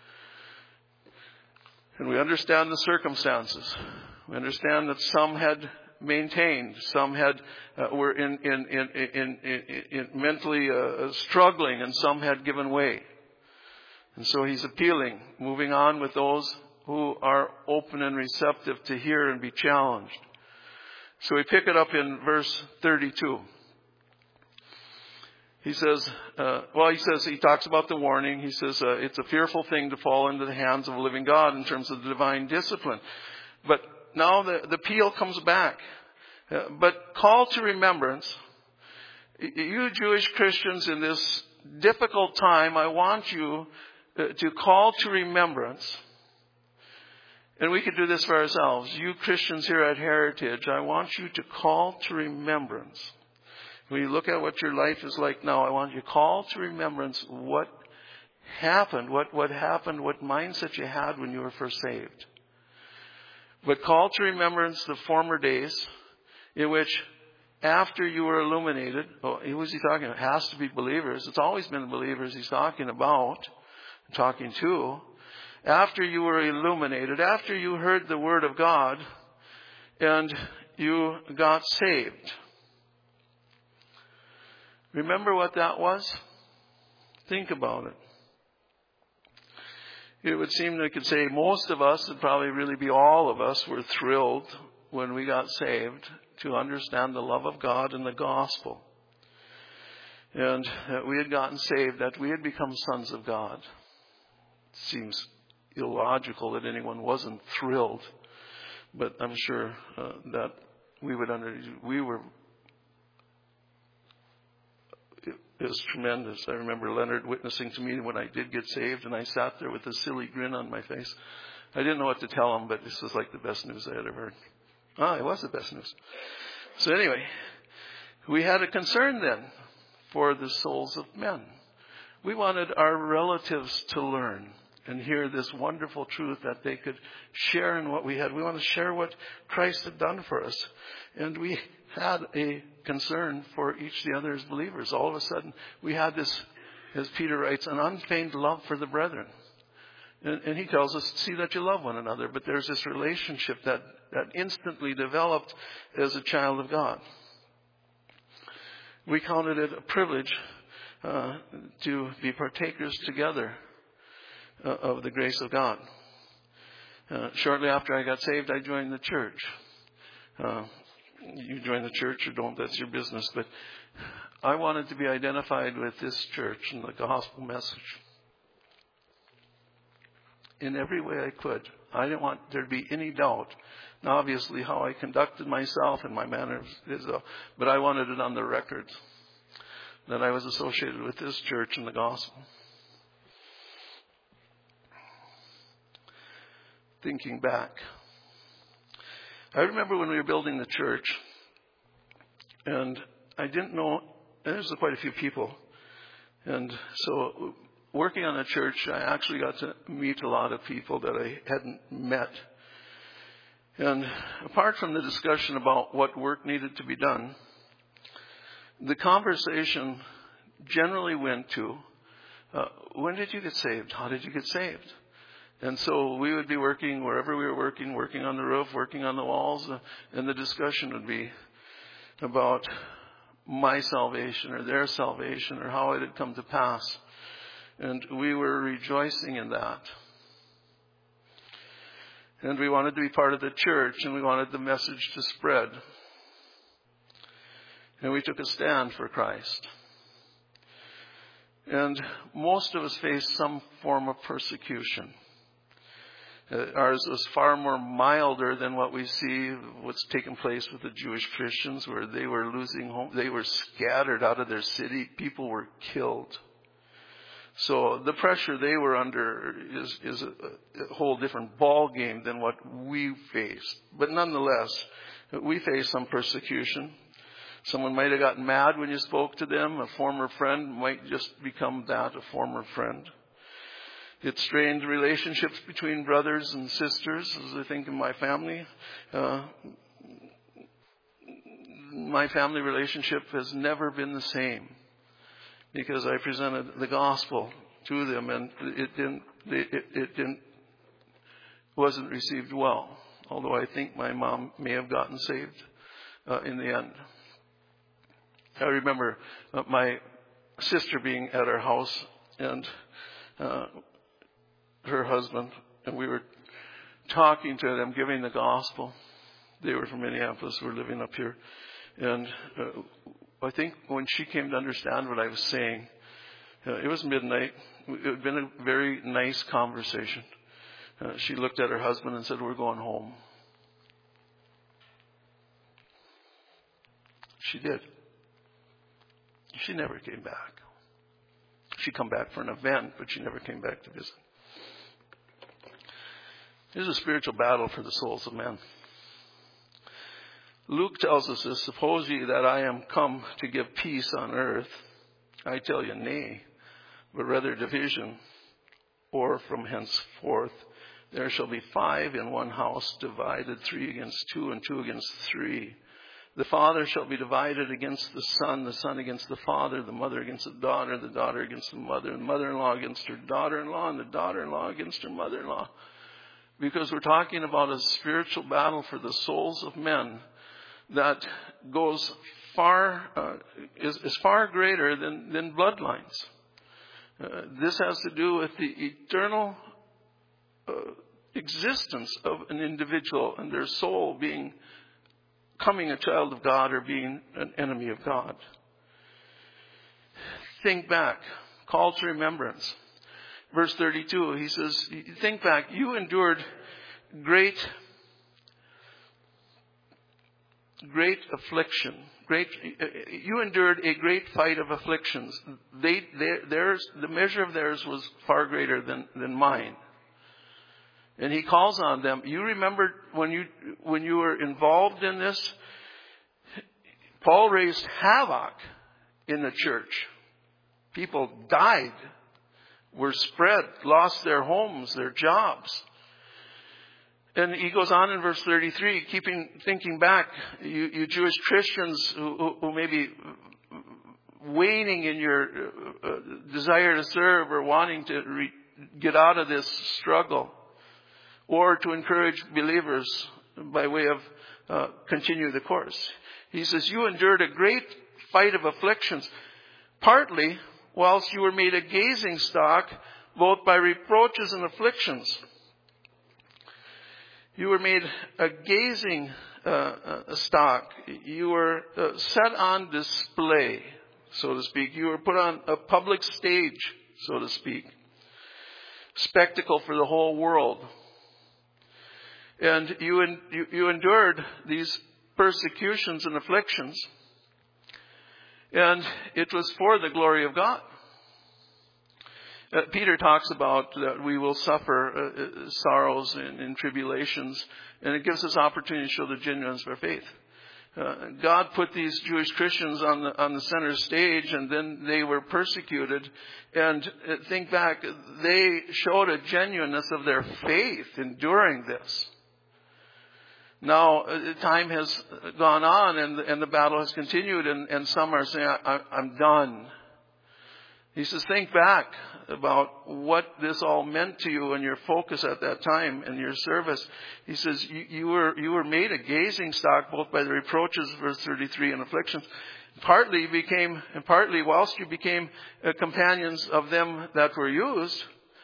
And we understand the circumstances. We understand that some had maintained, some had were in mentally struggling, and some had given way. And so he's appealing, moving on with those who are open and receptive to hear and be challenged. So we pick it up in verse 32. He says, he talks about the warning. He says, it's a fearful thing to fall into the hands of a living God in terms of the divine discipline. But now the appeal comes back. But call to remembrance, you Jewish Christians in this difficult time, I want you to call to remembrance. And we could do this for ourselves. You Christians here at Heritage, I want you to call to remembrance. When you look at what your life is like now, I want you to call to remembrance what happened, what mindset you had when you were first saved. But call to remembrance the former days in which after you were illuminated, who is he talking about? It has to be believers. It's always been the believers he's talking about, talking to. After you were illuminated, after you heard the word of God, and you got saved. Remember what that was? Think about it. It would seem they could say most of us, and probably really be all of us, were thrilled when we got saved to understand the love of God and the gospel. and we had gotten saved, that we had become sons of God. It seems illogical that anyone wasn't thrilled, but I'm sure that we were. It was tremendous. I remember Leonard witnessing to me when I did get saved, and I sat there with a silly grin on my face. I didn't know what to tell him, but this was like the best news I had ever heard. It was the best news. So anyway, we had a concern then for the souls of men. We wanted our relatives to learn and hear this wonderful truth that they could share in what we had. We want to share what Christ had done for us. And we had a concern for each of the others believers. All of a sudden, we had this, as Peter writes, an unfeigned love for the brethren. And he tells us, see that you love one another. But there's this relationship that instantly developed as a child of God. We counted it a privilege to be partakers together of the grace of God. Shortly after I got saved, I joined the church. You join the church or don't, that's your business. But I wanted to be identified with this church and the gospel message in every way I could. I didn't want there to be any doubt. Now, obviously, how I conducted myself and my manner is, but I wanted it on the record that I was associated with this church and the gospel. Thinking back, I remember when we were building the church, and I didn't know, and there's quite a few people, and so working on a church, I actually got to meet a lot of people that I hadn't met. And apart from the discussion about what work needed to be done, the conversation generally went to, when did you get saved? How did you get saved? And so we would be working wherever we were working on the roof, working on the walls, and the discussion would be about my salvation or their salvation or how it had come to pass. And we were rejoicing in that. And we wanted to be part of the church, and we wanted the message to spread. And we took a stand for Christ. And most of us faced some form of persecution. Ours was far more milder than what we see what's taken place with the Jewish Christians, where they were losing home. They were scattered out of their city. People were killed. So the pressure they were under is a whole different ball game than what we faced. But nonetheless, we faced some persecution. Someone might have gotten mad when you spoke to them. A former friend might just become that, a former friend. It strained relationships between brothers and sisters, as I think in my family. My family relationship has never been the same because I presented the gospel to them, and it wasn't received well. Although I think my mom may have gotten saved in the end. I remember my sister being at our house and her husband, and we were talking to them, giving the gospel. They were from Minneapolis, we were living up here. And I think when she came to understand what I was saying, it was midnight. It had been a very nice conversation. She looked at her husband and said, "We're going home." She did. She never came back. She come back for an event, but she never came back to visit. There's a spiritual battle for the souls of men. Luke tells us this, "Suppose ye that I am come to give peace on earth? I tell you, nay, but rather division. Or from henceforth there shall be 5 in one house, divided 3 against 2, and 2 against 3. The father shall be divided against the son against the father, the mother against the daughter against the mother, and the mother-in-law against her daughter-in-law, and the daughter-in-law against her mother-in-law." Because we're talking about a spiritual battle for the souls of men that goes far, is far greater than bloodlines. This has to do with the eternal existence of an individual and their soul becoming a child of God or being an enemy of God. think back. Call to remembrance. Verse 32, he says, think back. You endured great affliction. You endured a great fight of afflictions. The measure of theirs was far greater than mine. And he calls on them. You remember when you were involved in this? Paul raised havoc in the church. People died, were spread, lost their homes, their jobs. And he goes on in verse 33, thinking back, you Jewish Christians who may be waning in your desire to serve or wanting to get out of this struggle, or to encourage believers by way of continue the course. He says, you endured a great fight of afflictions, partly whilst you were made a gazing stock, both by reproaches and afflictions. You were made a gazing stock. You were set on display, so to speak. You were put on a public stage, so to speak. Spectacle for the whole world. And you endured these persecutions and afflictions. And it was for the glory of God. Peter talks about that we will suffer sorrows and tribulations, and it gives us opportunity to show the genuineness of our faith. God put these Jewish Christians on the center stage, and then they were persecuted. And think back, they showed a genuineness of their faith enduring this. Now, time has gone on, and the battle has continued, and some are saying, I'm done. He says, think back about what this all meant to you and your focus at that time and your service. He says, you were made a gazing stock both by the reproaches, verse 33, and afflictions. Partly whilst you became companions of them that were used.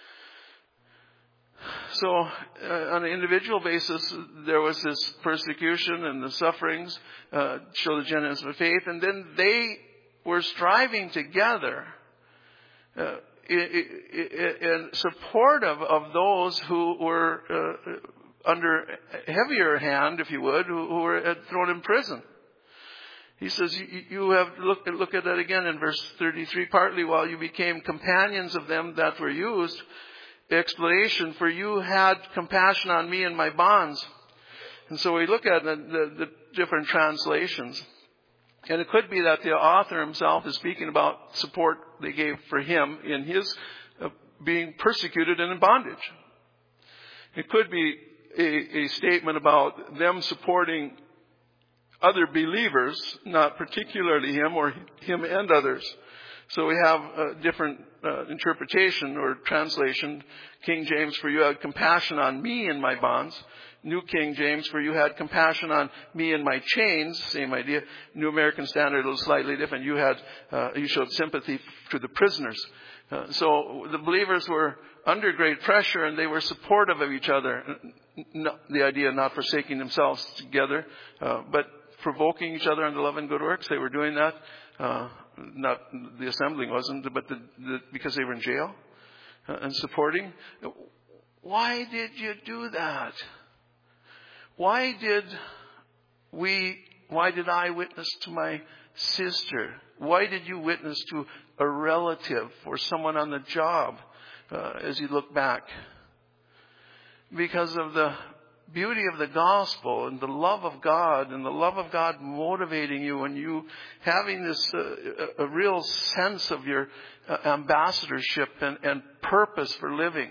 So on an individual basis, there was this persecution and the sufferings, show the genuineness of faith, and then they were striving together in support of those who were under heavier hand, if you would, who were thrown in prison. He says, you have look at that again in verse 33, partly while you became companions of them that were used. Explanation, for you had compassion on me in my bonds. And so we look at the different translations. And it could be that the author himself is speaking about support they gave for him in his being persecuted and in bondage. It could be a statement about them supporting other believers, not particularly him or him and others. So we have a different interpretation or translation. King James, for you had compassion on me in my bonds. New King James, for you had compassion on me in my chains. Same idea. New American Standard, a little slightly different. You showed sympathy to the prisoners. So the believers were under great pressure, and they were supportive of each other. The idea of not forsaking themselves together, but provoking each other unto love and good works. They were doing that. Not the assembling wasn't, but because they were in jail and supporting. Why did you do that? Why did I witness to my sister? Why did you witness to a relative or someone on the job as you look back? Because of the beauty of the gospel and the love of God, and the love of God motivating you, and you having this a real sense of your ambassadorship and purpose for living.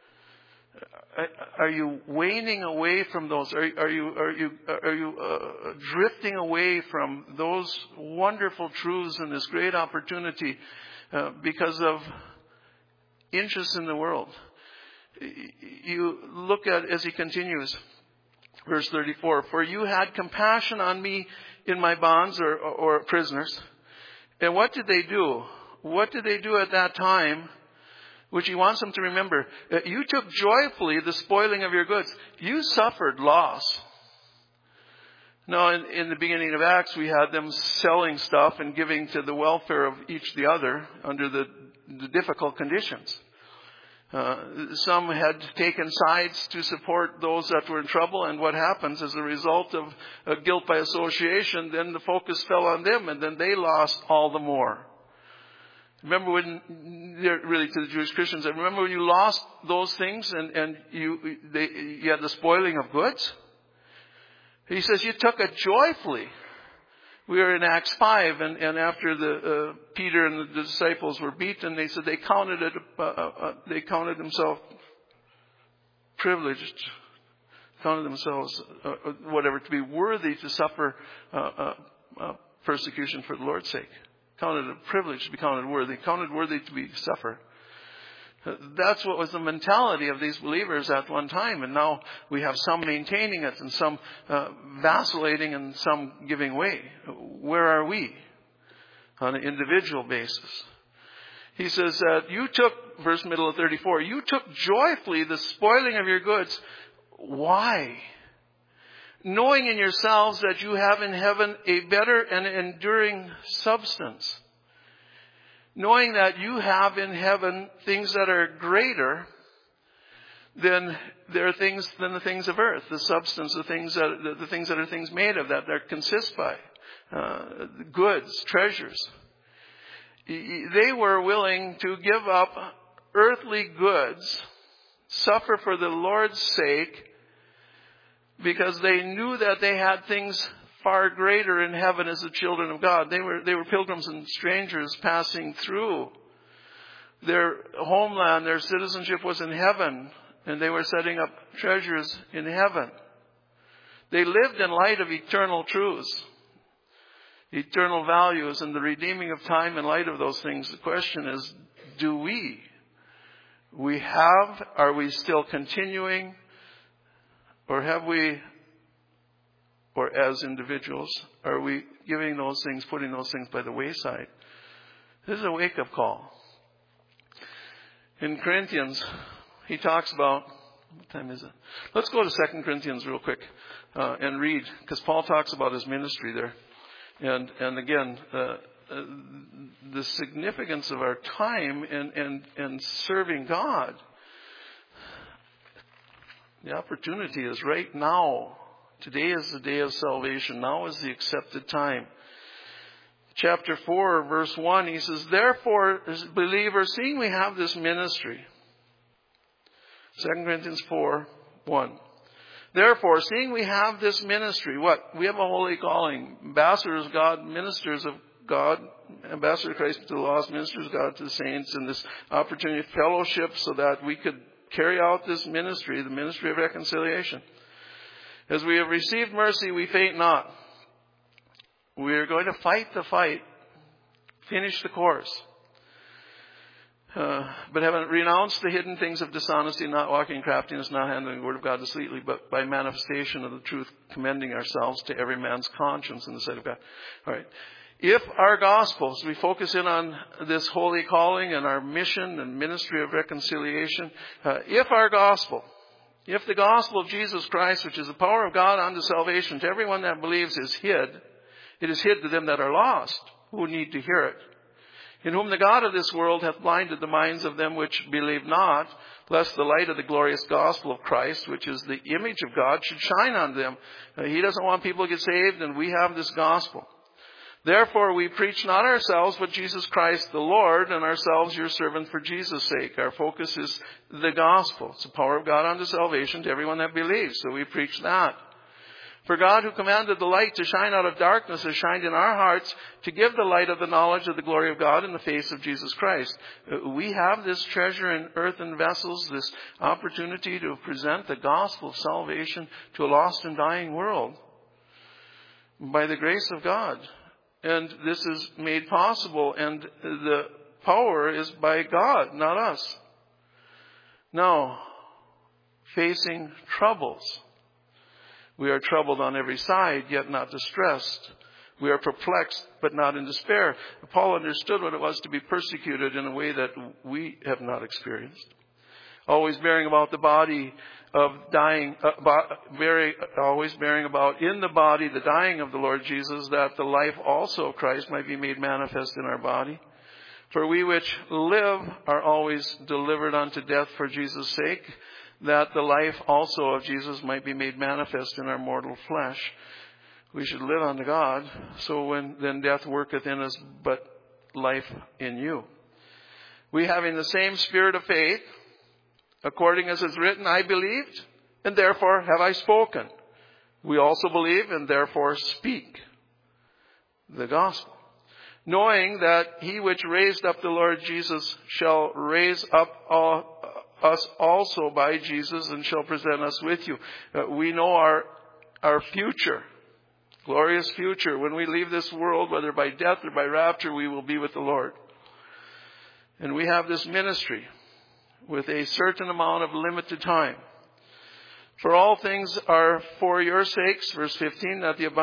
Are you waning away from those? Are you drifting away from those wonderful truths and this great opportunity because of interest in the world? You look at, as he continues, verse 34, for you had compassion on me in my bonds or prisoners. And what did they do? What did they do at that time? Which he wants them to remember. You took joyfully the spoiling of your goods. You suffered loss. Now, in the beginning of Acts, we had them selling stuff and giving to the welfare of each the other under the difficult conditions. Some had taken sides to support those that were in trouble, and what happens as a result of guilt by association, then the focus fell on them, and then they lost all the more. Remember when, really to the Jewish Christians, remember when you lost those things and you had the spoiling of goods? He says you took it joyfully. We are in Acts 5, and after the Peter and the disciples were beaten, they said they counted themselves privileged, counted themselves to be worthy to suffer persecution for the Lord's sake. Counted a privilege to be counted worthy to be suffer. That's what was the mentality of these believers at one time. And now we have some maintaining it and some vacillating and some giving way. Where are we on an individual basis? He says that you took, verse middle of 34, you took joyfully the spoiling of your goods. Why? Knowing in yourselves that you have in heaven a better and enduring substance. Knowing that you have in heaven things that are greater than the things of earth, the substance, the things that are things made of that consist by goods, treasures. They were willing to give up earthly goods, suffer for the Lord's sake, because they knew that they had things far greater in heaven as the children of God. They were pilgrims and strangers passing through. Their homeland, their citizenship was in heaven, and they were setting up treasures in heaven. They lived in light of eternal truths, eternal values, and the redeeming of time in light of those things. The question is, do we? Are we still continuing? Or have we, or as individuals, are we giving those things, putting those things by the wayside? This is a wake-up call. In Corinthians, he talks about, what time is it? Let's go to 2 Corinthians real quick and read, because Paul talks about his ministry there. And again, the significance of our time and serving God. The opportunity is right now. Today is the day of salvation. Now is the accepted time. Chapter 4, verse 1, he says, therefore, as believers, seeing we have this ministry. 2 Corinthians 4, 1. Therefore, seeing we have this ministry, what? We have a holy calling. Ambassadors of God, ministers of God, ambassador of Christ to the lost, ministers of God to the saints, and this opportunity of fellowship so that we could carry out this ministry, the ministry of reconciliation. As we have received mercy, we faint not. We are going to fight the fight, finish the course. But having renounced the hidden things of dishonesty, not walking in craftiness, not handling the word of God deceitfully, but by manifestation of the truth, commending ourselves to every man's conscience in the sight of God. All right. If our gospel, so we focus in on this holy calling and our mission and ministry of reconciliation, if the gospel of Jesus Christ, which is the power of God unto salvation to everyone that believes, is hid, it is hid to them that are lost, who need to hear it. In whom the God of this world hath blinded the minds of them which believe not, lest the light of the glorious gospel of Christ, which is the image of God, should shine on them. He doesn't want people to get saved, and we have this gospel. Therefore we preach not ourselves, but Jesus Christ the Lord, and ourselves your servant for Jesus' sake. Our focus is the gospel. It's the power of God unto salvation to everyone that believes. So we preach that. For God, who commanded the light to shine out of darkness, has shined in our hearts to give the light of the knowledge of the glory of God in the face of Jesus Christ. We have this treasure in earthen vessels, this opportunity to present the gospel of salvation to a lost and dying world by the grace of God. And this is made possible, and the power is by God, not us. Now, facing troubles. We are troubled on every side, yet not distressed. We are perplexed, but not in despair. Paul understood what it was to be persecuted in a way that we have not experienced. always bearing about the body of dying, always bearing about in the body the dying of the Lord Jesus, that the life also of Christ might be made manifest in our body. For we which live are always delivered unto death for Jesus' sake, that the life also of Jesus might be made manifest in our mortal flesh. We should live unto God, so when then death worketh in us, but life in you. We having the same spirit of faith, according as is written, I believed, and therefore have I spoken. We also believe, and therefore speak the gospel. Knowing that he which raised up the Lord Jesus shall raise up us also by Jesus, and shall present us with you. We know our future, glorious future. When we leave this world, whether by death or by rapture, we will be with the Lord. And we have this ministry with a certain amount of limited time. For all things are for your sakes, verse 15, that the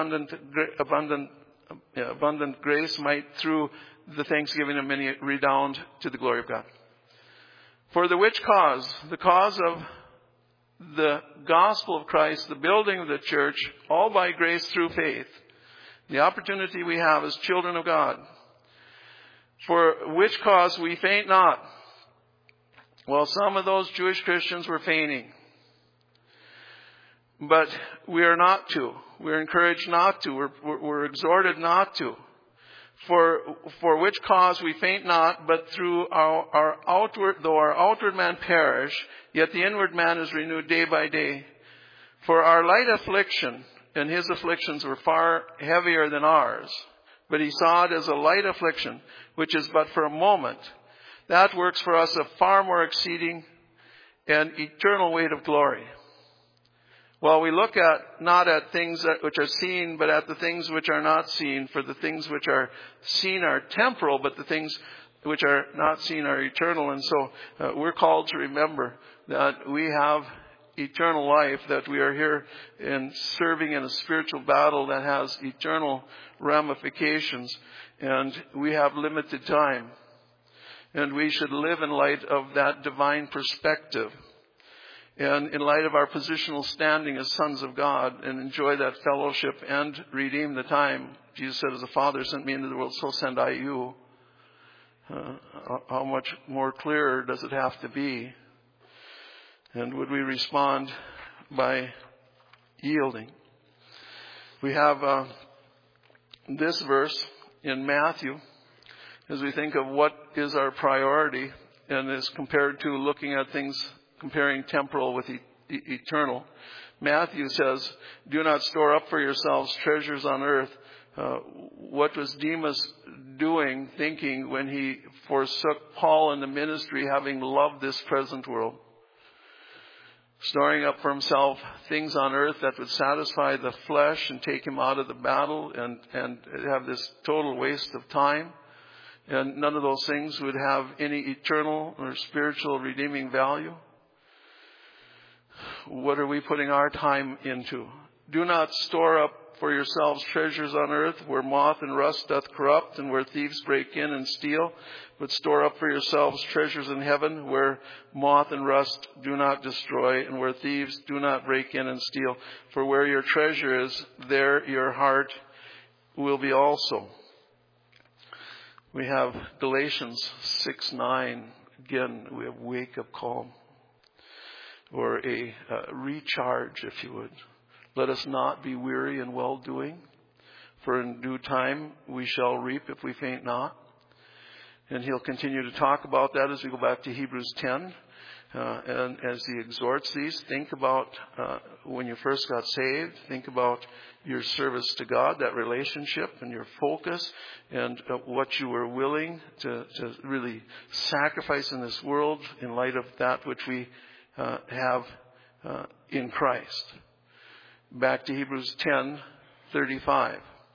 abundant grace might through the thanksgiving of many redound to the glory of God. For the which cause, the cause of the gospel of Christ, the building of the church, all by grace through faith, the opportunity we have as children of God, for which cause we faint not. Well, some of those Jewish Christians were fainting. But we are not to. We're encouraged not to. We're exhorted not to. For which cause we faint not, but through our outward, though our outward man perish, yet the inward man is renewed day by day. For our light affliction, and his afflictions were far heavier than ours, but he saw it as a light affliction, which is but for a moment. That works for us a far more exceeding and eternal weight of glory. Well, we look not at things which are seen, but at the things which are not seen. For the things which are seen are temporal, but the things which are not seen are eternal. And so we're called to remember that we have eternal life, that we are here in serving in a spiritual battle that has eternal ramifications, and we have limited time. And we should live in light of that divine perspective, and in light of our positional standing as sons of God, and enjoy that fellowship and redeem the time. Jesus said, as the Father sent me into the world, so send I you. How much more clearer does it have to be? And would we respond by yielding? We have this verse in Matthew, as we think of what is our priority, and is compared to looking at things, comparing temporal with eternal. Matthew says, do not store up for yourselves treasures on earth. What was Demas doing, thinking when he forsook Paul in the ministry, having loved this present world? Storing up for himself things on earth that would satisfy the flesh and take him out of the battle, and have this total waste of time. And none of those things would have any eternal or spiritual redeeming value. What are we putting our time into? Do not store up for yourselves treasures on earth, where moth and rust doth corrupt, and where thieves break in and steal. But store up for yourselves treasures in heaven, where moth and rust do not destroy, and where thieves do not break in and steal. For where your treasure is, there your heart will be also. We have Galatians 6:9. Again, we have wake-up call, or a recharge, if you would. Let us not be weary in well-doing, for in due time we shall reap if we faint not. And he'll continue to talk about that as we go back to Hebrews 10. And as he exhorts these, think about when you first got saved. Think about your service to God, that relationship, and your focus, and what you were willing to really sacrifice in this world in light of that which we have in Christ. Back to Hebrews 10:35.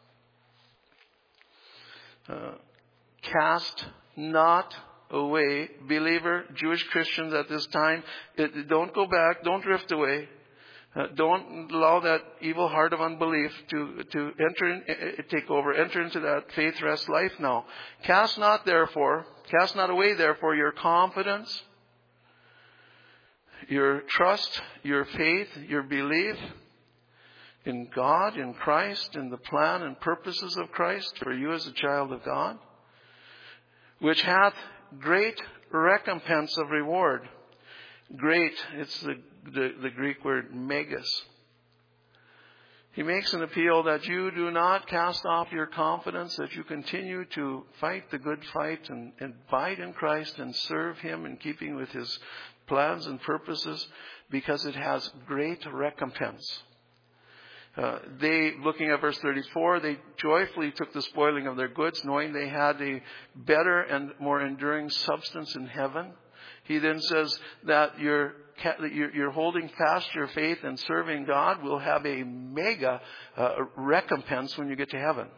Cast not away, believer, Jewish Christians at this time. Don't go back. Don't drift away. Don't allow that evil heart of unbelief to take over. Enter into that faith rest life now. Cast not away, therefore, your confidence. your trust, your faith, your belief in God, in Christ, in the plan and purposes of Christ for you as a child of God, which hath great recompense of reward. Great, it's the Greek word megas. He makes an appeal that you do not cast off your confidence, that you continue to fight the good fight and abide in Christ and serve Him in keeping with His plans and purposes, because it has great recompense. Looking at verse 34, they joyfully took the spoiling of their goods, knowing they had a better and more enduring substance in heaven. He then says that you're holding fast your faith and serving God will have a mega recompense when you get to heaven.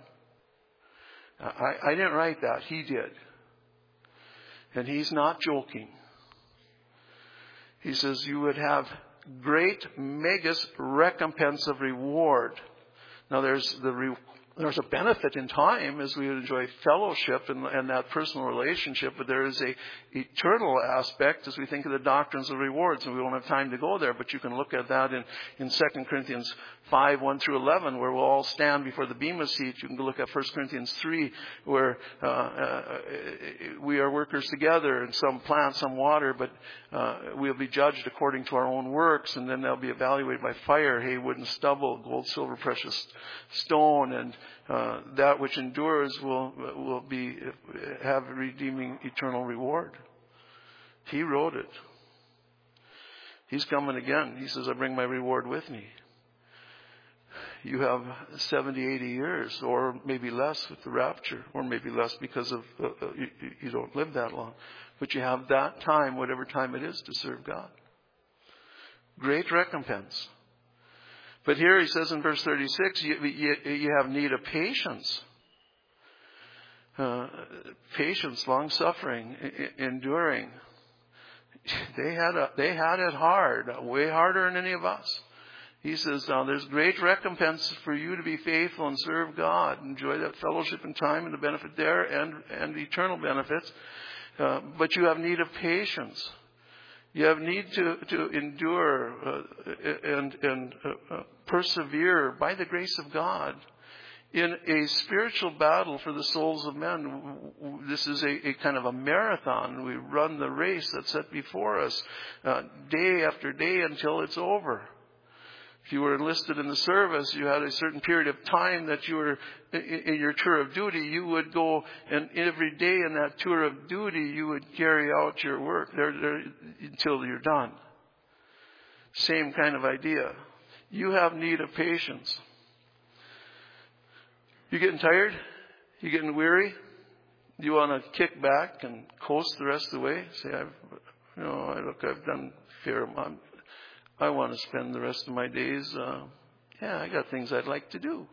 I didn't write that. He did. And he's not joking. He says you would have great megas recompense of reward. Now there's a benefit in time as we enjoy fellowship and that personal relationship, but there is a eternal aspect as we think of the doctrines of rewards, and we won't have time to go there, but you can look at that in 2 Corinthians 5, 1 through 11, where we'll all stand before the bema seat. You can look at 1 Corinthians 3, where we are workers together, and some plant, some water, but we'll be judged according to our own works, and then they'll be evaluated by fire, hay, wood, and stubble, gold, silver, precious stone, and that which endures will have redeeming eternal reward. He wrote it. He's coming again. He says, I bring my reward with me. You have 70, 80 years, or maybe less with the rapture, or maybe less because of you don't live that long. But you have that time, whatever time it is, to serve God. Great recompense. But here he says in verse 36, you have need of patience. Patience, long-suffering, enduring. They had it hard, way harder than any of us. He says, now there's great recompense for you to be faithful and serve God. Enjoy that fellowship and time and the benefit there and eternal benefits. But you have need of patience. You have need to endure and persevere by the grace of God in a spiritual battle for the souls of men. This is a kind of a marathon. We run the race that's set before us day after day until it's over. If you were enlisted in the service, you had a certain period of time that you were in your tour of duty. You would go, and every day in that tour of duty, you would carry out your work there until you're done. Same kind of idea. You have need of patience. You getting tired? You getting weary? You want to kick back and coast the rest of the way? Say, I've done a fair amount. I want to spend the rest of my days, I got things I'd like to do.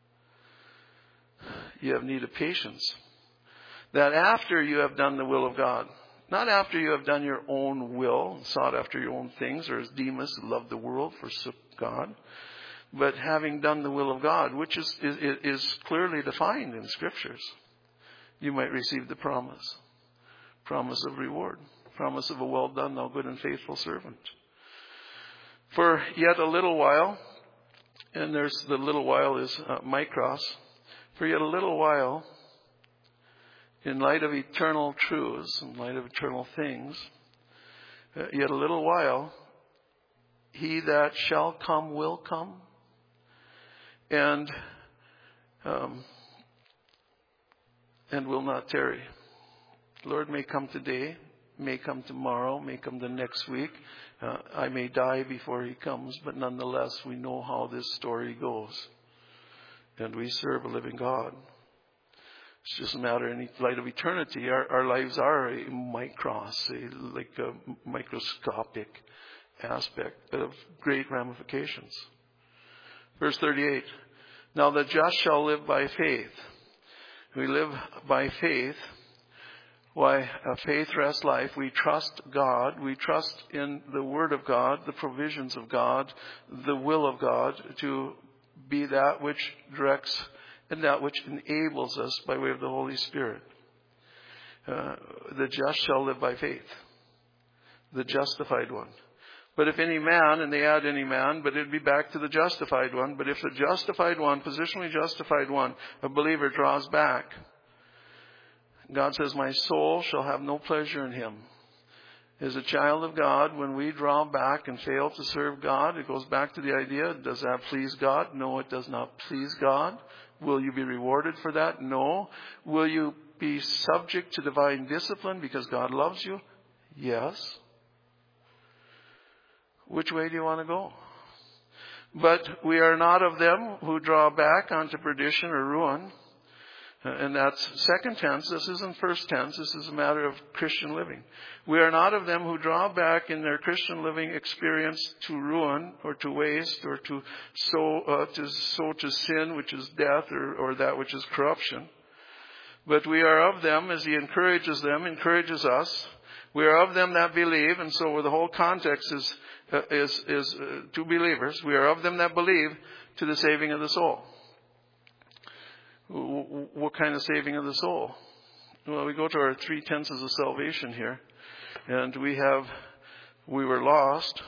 You have need of patience. That after you have done the will of God, not after you have done your own will, sought after your own things, or as Demas who loved the world, forsook God, but having done the will of God, which is clearly defined in Scriptures, you might receive the promise of reward, promise of a well done, thou good and faithful servant. For yet a little while, and there's the little while is Mikros. For yet a little while, in light of eternal truths, in light of eternal things, yet a little while, he that shall come will come, and will not tarry. The Lord may come today, may come tomorrow, may come the next week. I may die before he comes, but nonetheless, we know how this story goes. And we serve a living God. It's just a matter in light of eternity. Our lives are a micros, like a microscopic aspect, but of great ramifications. Verse 38, now the just shall live by faith. We live by faith. Why, faith rests life. We trust God. We trust in the Word of God, the provisions of God, the will of God to be that which directs and that which enables us by way of the Holy Spirit. The just shall live by faith. The justified one. But if any man, and they add any man, but it'd be back to the justified one. But if the justified one, positionally justified one, a believer draws back, God says, my soul shall have no pleasure in him. As a child of God, when we draw back and fail to serve God, it goes back to the idea, does that please God? No, it does not please God. Will you be rewarded for that? No. Will you be subject to divine discipline because God loves you? Yes. Which way do you want to go? But we are not of them who draw back onto perdition or ruin. And that's second tense. This isn't first tense. This is a matter of Christian living. We are not of them who draw back in their Christian living experience to ruin or to waste or to sow to sin, which is death, or that which is corruption. But we are of them, as he encourages us. We are of them that believe, and so the whole context is to believers. We are of them that believe to the saving of the soul. What kind of saving of the soul? Well, we go to our 3 tenses of salvation here, and we were lost.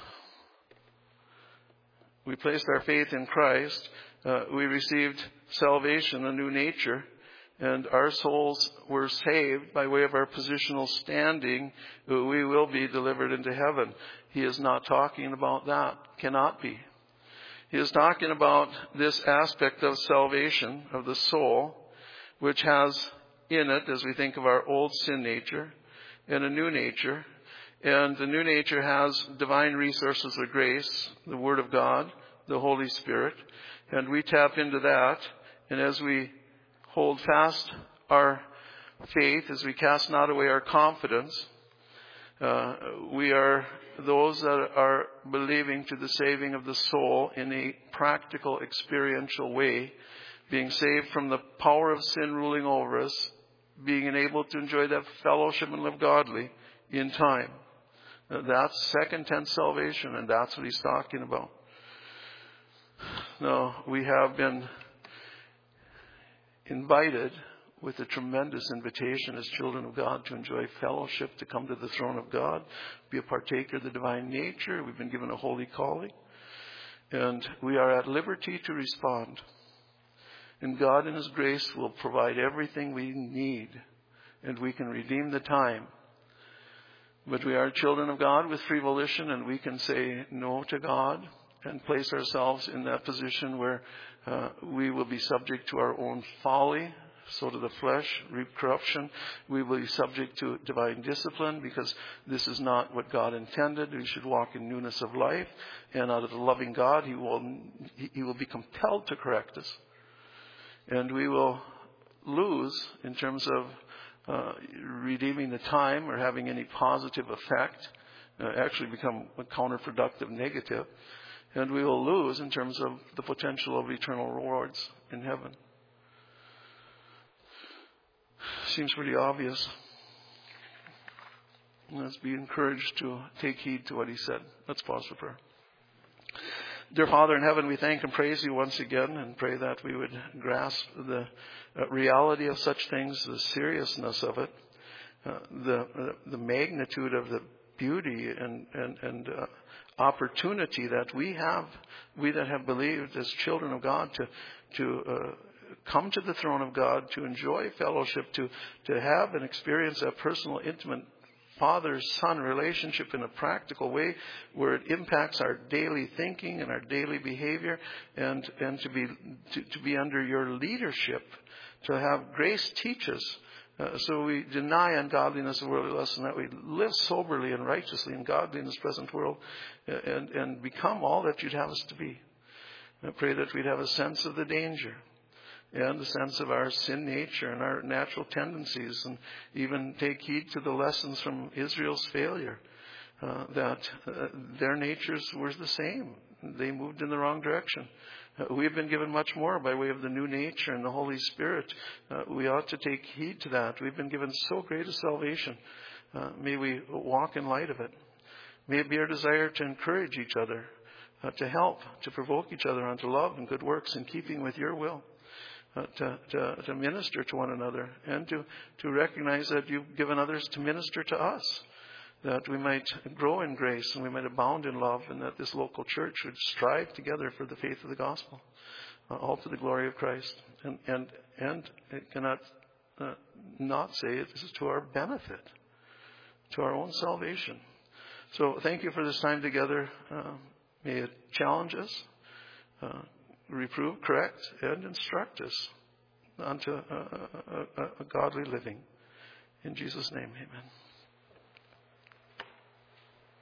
We placed our faith in Christ. We received salvation, a new nature, and our souls were saved by way of our positional standing. We will be delivered into heaven. He is not talking about that. Cannot be. He is talking about this aspect of salvation of the soul, which has in it, as we think of our old sin nature, and a new nature. And the new nature has divine resources of grace, the Word of God, the Holy Spirit. And we tap into that. And as we hold fast our faith, as we cast not away our confidence, we are those that are believing to the saving of the soul in a practical, experiential way, being saved from the power of sin ruling over us, being able to enjoy that fellowship and live godly in time. That's second tense salvation, and that's what he's talking about. Now, we have been invited with a tremendous invitation as children of God to enjoy fellowship, to come to the throne of God, be a partaker of the divine nature. We've been given a holy calling, and we are at liberty to respond. And God in his grace will provide everything we need, and we can redeem the time. But we are children of God with free volition, and we can say no to God and place ourselves in that position where we will be subject to our own folly, so to the flesh, reap corruption. We will be subject to divine discipline because this is not what God intended. We should walk in newness of life. And out of the loving God, he will be compelled to correct us. And we will lose in terms of redeeming the time or having any positive effect, actually become a counterproductive negative. And we will lose in terms of the potential of eternal rewards in heaven. Seems pretty obvious. Let's be encouraged to take heed to what he said. Let's pause for prayer. Dear Father in heaven, we thank and praise you once again and pray that we would grasp the reality of such things, the seriousness of it, the magnitude of the beauty and opportunity that we that have believed as children of God to come to the throne of God, to enjoy fellowship, to have and experience a personal, intimate father-son relationship in a practical way where it impacts our daily thinking and our daily behavior, and to be under your leadership, to have grace teach us. So we deny ungodliness and worldly lust, and that we live soberly and righteously and godly in this present world, and become all that you'd have us to be. I pray that we'd have a sense of the danger and the sense of our sin nature and our natural tendencies, and even take heed to the lessons from Israel's failure, that their natures were the same. They moved in the wrong direction. We have been given much more by way of the new nature and the Holy Spirit. We ought to take heed to that. We've been given so great a salvation. May we walk in light of it. May it be our desire to encourage each other, to help, to provoke each other unto love and good works in keeping with your will. To minister to one another, and to recognize that you've given others to minister to us. that we might grow in grace and we might abound in love, and that this local church would strive together for the faith of the gospel, all to the glory of Christ. And it cannot not say it. This is to our benefit, to our own salvation. So thank you for this time together. May it challenge us, reprove, correct, and instruct us unto a godly living. In Jesus' name, amen.